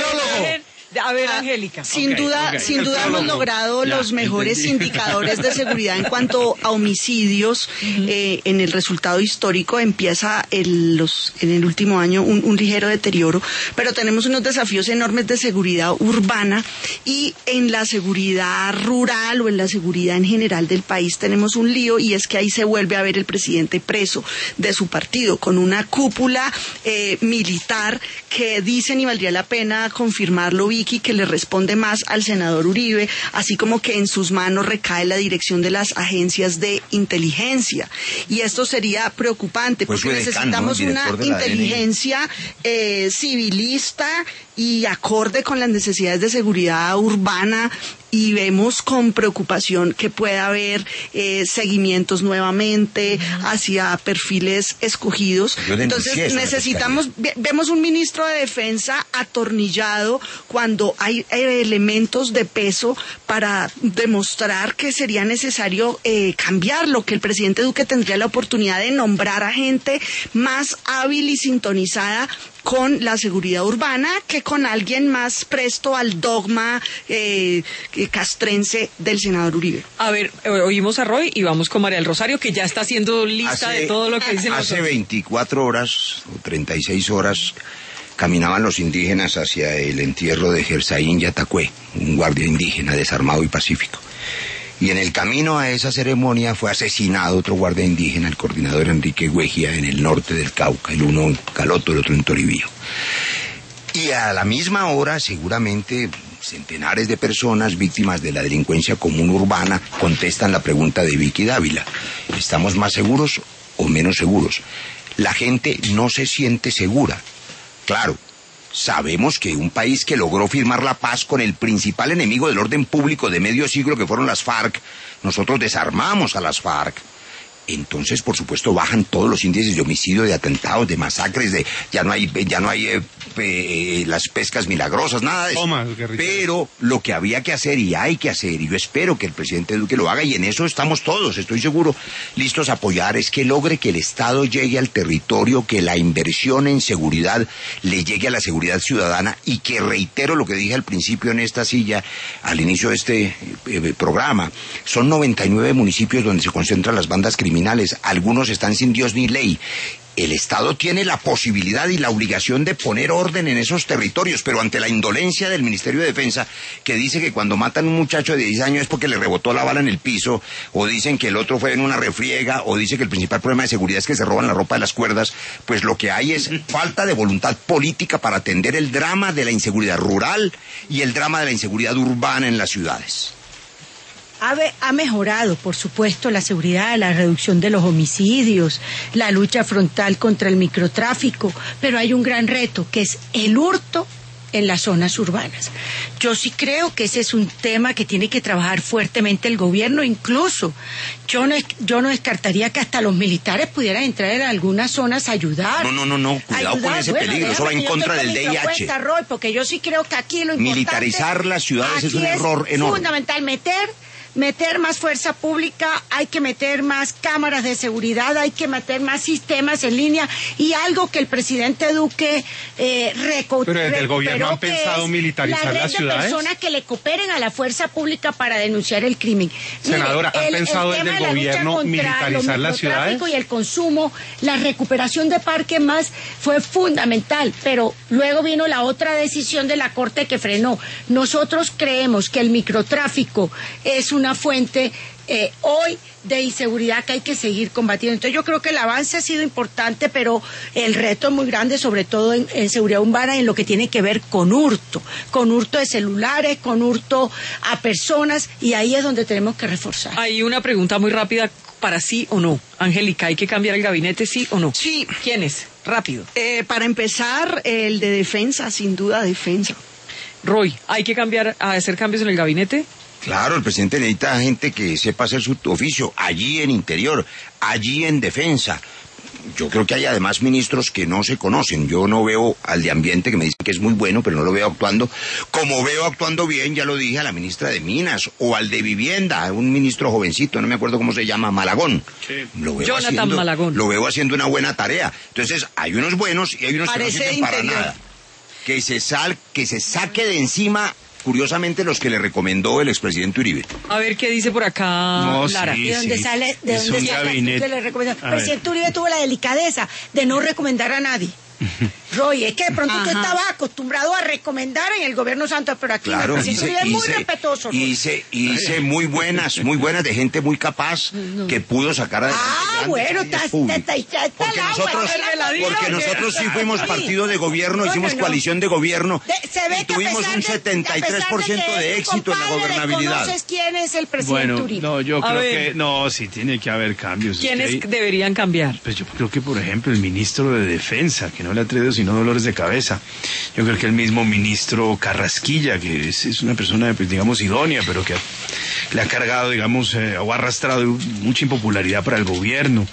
a ver, Angélica. Sin Ok, duda, ok. sin El duda hemos prólogo. logrado Ya, los mejores entendí. indicadores de seguridad en cuanto a homicidios. Eh, en el resultado histórico empieza el, los, en el último año un, un ligero deterioro, pero tenemos unos desafíos enormes de seguridad urbana y en la seguridad rural o en la seguridad en general del país tenemos un lío y es que ahí se vuelve a ver el presidente preso de su partido con una cúpula eh, militar que dicen y valdría la pena confirmarlo, Vicky, que le responde más al senador Uribe, así como que en sus manos recae la dirección de las agencias de inteligencia. Y esto sería preocupante Pues porque su decano, necesitamos el una director de la D N I. inteligencia eh, civilista y acorde con las necesidades de seguridad urbana, y vemos con preocupación que puede haber eh, seguimientos nuevamente hacia perfiles escogidos. Yo denuncié Entonces eso en la necesitamos, ve- vemos un ministro de Defensa atornillado cuando hay eh, elementos de peso para demostrar que sería necesario eh, cambiarlo, que el presidente Duque tendría la oportunidad de nombrar a gente más hábil y sintonizada con la seguridad urbana que con alguien más presto al dogma eh, castrense del senador Uribe. A ver, eh, oímos a Roy y vamos con María del Rosario, que ya está haciendo lista Hace- de todo lo que dicen Hace los veinticuatro horas o treinta y seis horas caminaban los indígenas hacia el entierro de Gersaín Yatacué, un guardia indígena desarmado y pacífico. Y en el camino a esa ceremonia fue asesinado otro guardia indígena, el coordinador Enrique Güegia, en el norte del Cauca, el uno en Caloto, el otro en Toribío. Y a la misma hora, seguramente, centenares de personas víctimas de la delincuencia común urbana contestan la pregunta de Vicky Dávila. ¿Estamos más seguros o menos seguros? La gente no se siente segura. Claro, sabemos que un país que logró firmar la paz con el principal enemigo del orden público de medio siglo, que fueron las FARC, nosotros desarmamos a las FARC. Entonces, por supuesto, bajan todos los índices de homicidio, de atentados, de masacres, de ya no hay, ya no hay eh, eh, las pescas milagrosas, nada de eso. Tomas, guerrilleros. Pero lo que había que hacer y hay que hacer, y yo espero que el presidente Duque lo haga, y en eso estamos todos, estoy seguro, listos a apoyar, es que logre que el Estado llegue al territorio, que la inversión en seguridad le llegue a la seguridad ciudadana, y que, reitero lo que dije al principio en esta silla, al inicio de este eh, programa, son noventa y nueve municipios donde se concentran las bandas criminales criminales, algunos están sin Dios ni ley. El Estado tiene la posibilidad y la obligación de poner orden en esos territorios, pero ante la indolencia del Ministerio de Defensa, que dice que cuando matan a un muchacho de diez años es porque le rebotó la bala en el piso, o dicen que el otro fue en una refriega, o dice que el principal problema de seguridad es que se roban la ropa de las cuerdas, pues lo que hay es falta de voluntad política para atender el drama de la inseguridad rural y el drama de la inseguridad urbana en las ciudades. Ha mejorado, por supuesto, la seguridad, la reducción de los homicidios, la lucha frontal contra el microtráfico, pero hay un gran reto, que es el hurto en las zonas urbanas. Yo sí creo que ese es un tema que tiene que trabajar fuertemente el gobierno, incluso yo no, yo no descartaría que hasta los militares pudieran entrar en algunas zonas a ayudar. No, no, no, no, cuidado ayudar. con ese bueno, peligro, eso va en contra del D I H. Roy, porque yo sí creo que aquí lo importante... Militarizar las ciudades es un error enorme. Fundamental, meter... meter más fuerza pública, hay que meter más cámaras de seguridad, hay que meter más sistemas en línea y algo que el presidente Duque eh, reco- Pero desde el gobierno han pensado militarizar la red las ciudades. De personas que le cooperen a la fuerza pública para denunciar el crimen. Senadora, Mire, ¿han el, pensado el desde el de gobierno militarizar las ciudades? Y el consumo, la recuperación de parques más fue fundamental, pero luego vino la otra decisión de la Corte que frenó. Nosotros creemos que el microtráfico es un una fuente eh, hoy de inseguridad que hay que seguir combatiendo. Entonces yo creo que el avance ha sido importante, pero el reto es muy grande, sobre todo en, en seguridad urbana, en lo que tiene que ver con hurto, con hurto de celulares, con hurto a personas, y ahí es donde tenemos que reforzar. Hay una pregunta muy rápida para sí o no. Angélica, ¿hay que cambiar el gabinete, sí o no? Sí. ¿Quién es? Rápido. Eh, para empezar, el de defensa, sin duda defensa. Roy, ¿hay que cambiar, hacer cambios en el gabinete? Claro, el presidente necesita gente que sepa hacer su oficio, allí en interior, allí en defensa. Yo creo que hay además ministros que no se conocen. Yo no veo al de ambiente, que me dicen que es muy bueno, pero no lo veo actuando. Como veo actuando bien, ya lo dije, a la ministra de Minas, o al de vivienda, un ministro jovencito, no me acuerdo cómo se llama, Malagón. Sí. Lo veo Jonathan haciendo, Malagón. Lo veo haciendo una buena tarea. Entonces, hay unos buenos y hay unos Parece que no sirven para nada. Que se, sal, que se saque de encima... Curiosamente, los que le recomendó el expresidente Uribe. A ver qué dice por acá no, Lara. Sí, ¿De dónde sí. sale? ¿De es dónde un sale? gabinete. Le recomendó. El A presidente ver. Uribe tuvo la delicadeza de no recomendar a nadie. Roy, es que de pronto usted estaba acostumbrado a recomendar en el gobierno Santos, pero aquí Claro, el presidente Uribe es muy hice, respetuoso. Roy. hice, hice muy buenas, muy buenas de gente muy capaz no. que pudo sacar adelante. Ah, grandes bueno, áreas está, públicas. está, está, está Porque al agua, nosotros, está al agua. porque nosotros sí fuimos partido de gobierno, No, hicimos no, no. coalición de gobierno De- se ve y que a tuvimos pesar un de- setenta y tres por ciento a pesar de que éxito en la compadre gobernabilidad. ¿Reconoces quién es el presidente Bueno, Uribe? no, yo A creo ver. que no, sí tiene que haber cambios. ¿Quiénes Es que hay- deberían cambiar? Pues yo creo que, por ejemplo, el ministro de Defensa, que no le ha traído sino dolores de cabeza. Yo creo que el mismo ministro Carrasquilla, que es, es una persona, pues, digamos, idónea, pero que ha- le ha cargado, digamos, eh, o ha arrastrado mucha impopularidad para el gobierno.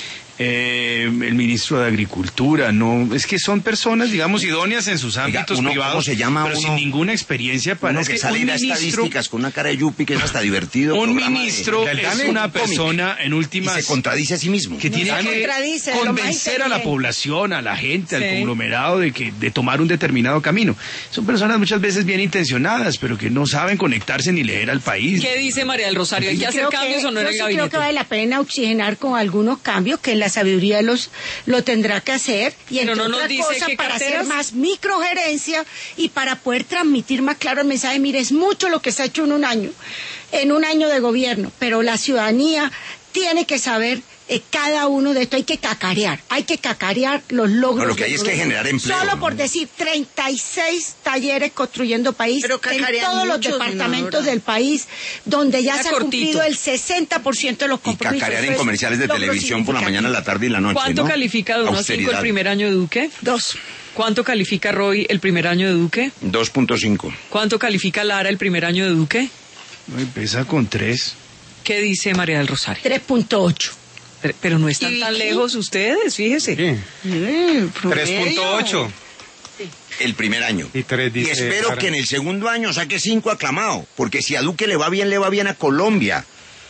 Eh, el ministro de Agricultura, no, es que son personas, digamos, idóneas en sus ámbitos uno, privados, ¿cómo se llama pero uno? sin ninguna experiencia para Uno es que, que sale un a ministro, estadísticas con una cara de yupi que es hasta divertido. un programa de- ministro del es Dane, una un cómic, persona en y últimas se contradice a sí mismo. que tiene Se que contradice, lo más convencer a la inteligente. población, a la gente, Sí. al conglomerado de que de tomar un determinado camino. Son personas muchas veces bien intencionadas, pero que no saben conectarse ni leer al país. ¿Qué dice María del Rosario? ¿Hay que Yo hacer creo cambios que- o no en yo el sí gabinete? creo que vale la pena oxigenar con algunos cambios que en la sabiduría los lo tendrá que hacer y Pero entre no nos otras dice cosas qué para carteras. hacer más microgerencia y para poder transmitir más claro el mensaje. Mire, es mucho lo que se ha hecho en un año, en un año de gobierno, pero la ciudadanía tiene que saber eh, cada uno de esto. Hay que cacarear, hay que cacarear los logros. No, lo que hay del es que gobierno. generar empleo, Solo ¿no? por decir treinta y seis talleres construyendo país Pero en cacarean todos los mucho, departamentos senadora. del país, donde ya Era se ha cortito. cumplido el sesenta por ciento de los Y compromisos. cacarear en Eso es comerciales de logro televisión por la mañana, la tarde y la noche. ¿Cuánto ¿no? califica de uno a cinco el Austeridad. primer año de Duque? Dos. ¿Cuánto califica Roy el primer año de Duque? dos punto cinco. ¿Cuánto califica Lara el primer año de Duque? No, empieza con tres. ¿Qué dice María del Rosario? tres punto ocho. Pero, pero no están ¿Y tan Vicky? lejos ustedes, fíjese. Sí. Mm, tres punto ocho. El primer año. Y tres dice espero Lara. que en el segundo año saque cinco aclamado, porque si a Duque le va bien, le va bien a Colombia.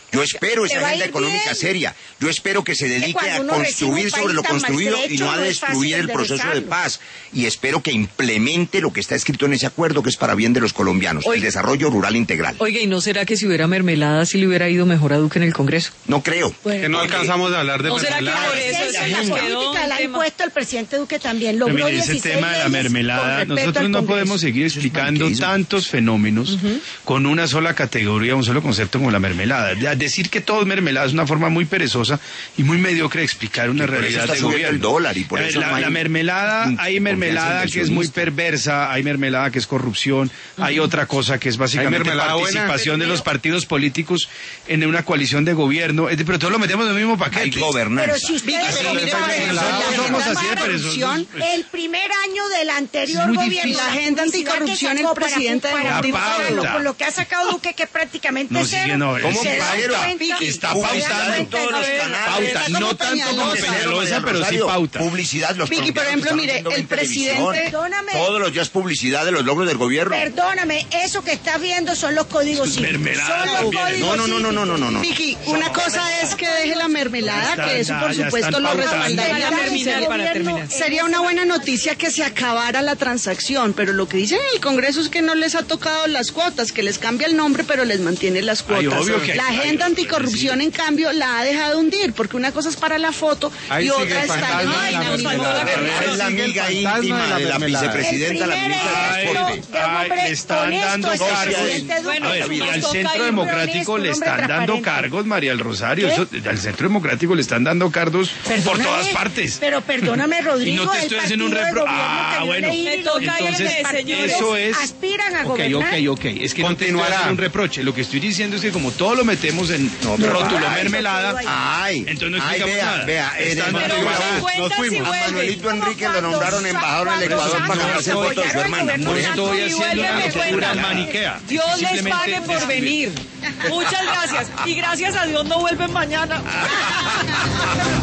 Yo espero Te esa va a agenda ir económica bien. seria. Yo espero que se dedique cuando a uno recibe un construir sobre país lo tan construido y maltrecho, no a no es fácil destruir el proceso de enderezarlo. paz. Y espero que implemente lo que está escrito en ese acuerdo, que es para bien de los colombianos, Oiga. el desarrollo rural integral. Oiga, ¿y no será que si hubiera mermelada sí le hubiera ido mejor a Duque en el Congreso? No creo. Que no alcanzamos a hablar de ¿No será que mermelada. por eso Esa se es la nos quedó política, un la ha tema? impuesto el presidente Duque también. Pero Logró mire, ese dieciséis tema de la leyes mermelada, con respeto nosotros al no Congreso. podemos seguir explicando maniqueísmo. tantos fenómenos con una sola categoría, un solo concepto como la mermelada. Ya decir que todo es mermelada es una forma muy perezosa y muy mediocre de explicar una Y por eso realidad está de subiendo gobierno. el dólar y por A ver, eso la, no hay la mermelada, con- hay confianza mermelada que es muy inversionista. perversa, hay mermelada que es corrupción, hay otra cosa que es básicamente mermelada buena. participación de los partidos políticos en una coalición de gobierno, Es de- pero todos lo metemos en el mismo Hay paquete. gobernanza. Pero si ustedes Pero se mire, fijan, mire, la nosotros agenda somos así de anticorrupción, perezosos. el primer año del anterior Es muy gobierno, difícil. La agenda publicidad que anticorrupción, sacó el para- presidente de para la publicarlo, pauta. con lo que ha sacado Duque, que prácticamente No, cero. sí, no, ¿Cómo se dan pautero? cuenta- Está se dan pautando cuenta en todos los de- canales. Pauta, Está no como tanto como Peñalosa. Peñalosa, pero sí Rosario, pauta. Publicidad, los Vicky, por colombianos ejemplo, están mire, haciendo el en televisión. presidente- Perdóname. Todos los días publicidad de los logros del gobierno. Perdóname, eso que estás viendo son los códigos Es cívicos. mermelada Son los también. códigos No, no, no, no, no, no, no, no. Vicky, una cosa es que deje la mermelada, Ya que eso está, por ya supuesto están lo pautando. Para respaldaría. terminar, para terminar. Sería una buena noticia que se acabara la transacción, pero lo que dicen en el Congreso es que no les ha tocado las cuotas, que les cambia el nombre, pero les mantiene las Ay, cuotas. obvio que hay- la ay, agenda ay, anticorrupción, sí. en cambio, la ha dejado hundir, porque una cosa es para la foto Ahí y sigue otra el está fantasma en de la Ay, no, mermelada. no, no, no, Es la Sigue el amiga fantasma íntima de la de la mermelada. vicepresidenta, la El primer ministra de ejemplo Transporte. de un Ay, hombre le están honesto dando es el cargos. presidente Duque. Bueno, A ver, eso y nos al toca Centro ir Democrático un le hombre están dando transparente. cargos, María del Rosario. ¿Qué? Eso, al Centro Democrático le están dando cargos por Perdóname, todas partes. Pero perdóname, Rodrigo, Y no te el estoy haciendo un partido de repro- gobierno Ah, que yo bueno. leí, Me los toca Entonces, irme, señores. eso es... aspiran a Ok, gobernar. ok, ok. Es que no te estoy Continuará. haciendo un reproche. Lo que estoy diciendo es que como todo lo metemos en No, pero- rótulo Ay, mermelada, Ay, entonces no ay, explicamos vea, nada. vea, en Están el- dando Pero cargos. se cuentan nos fuimos. si a vuelven. Manuelito Enrique lo Cuando nombraron Sa- embajador en el cuando Ecuador para Santos ganarse el voto de su apoyaron al hermana. gobierno No Santos estoy y haciendo vuelve, una me lectura cuentan. maniquea. Dios les Simplemente pague por describir. venir. Muchas gracias. Y gracias a Dios no vuelven mañana.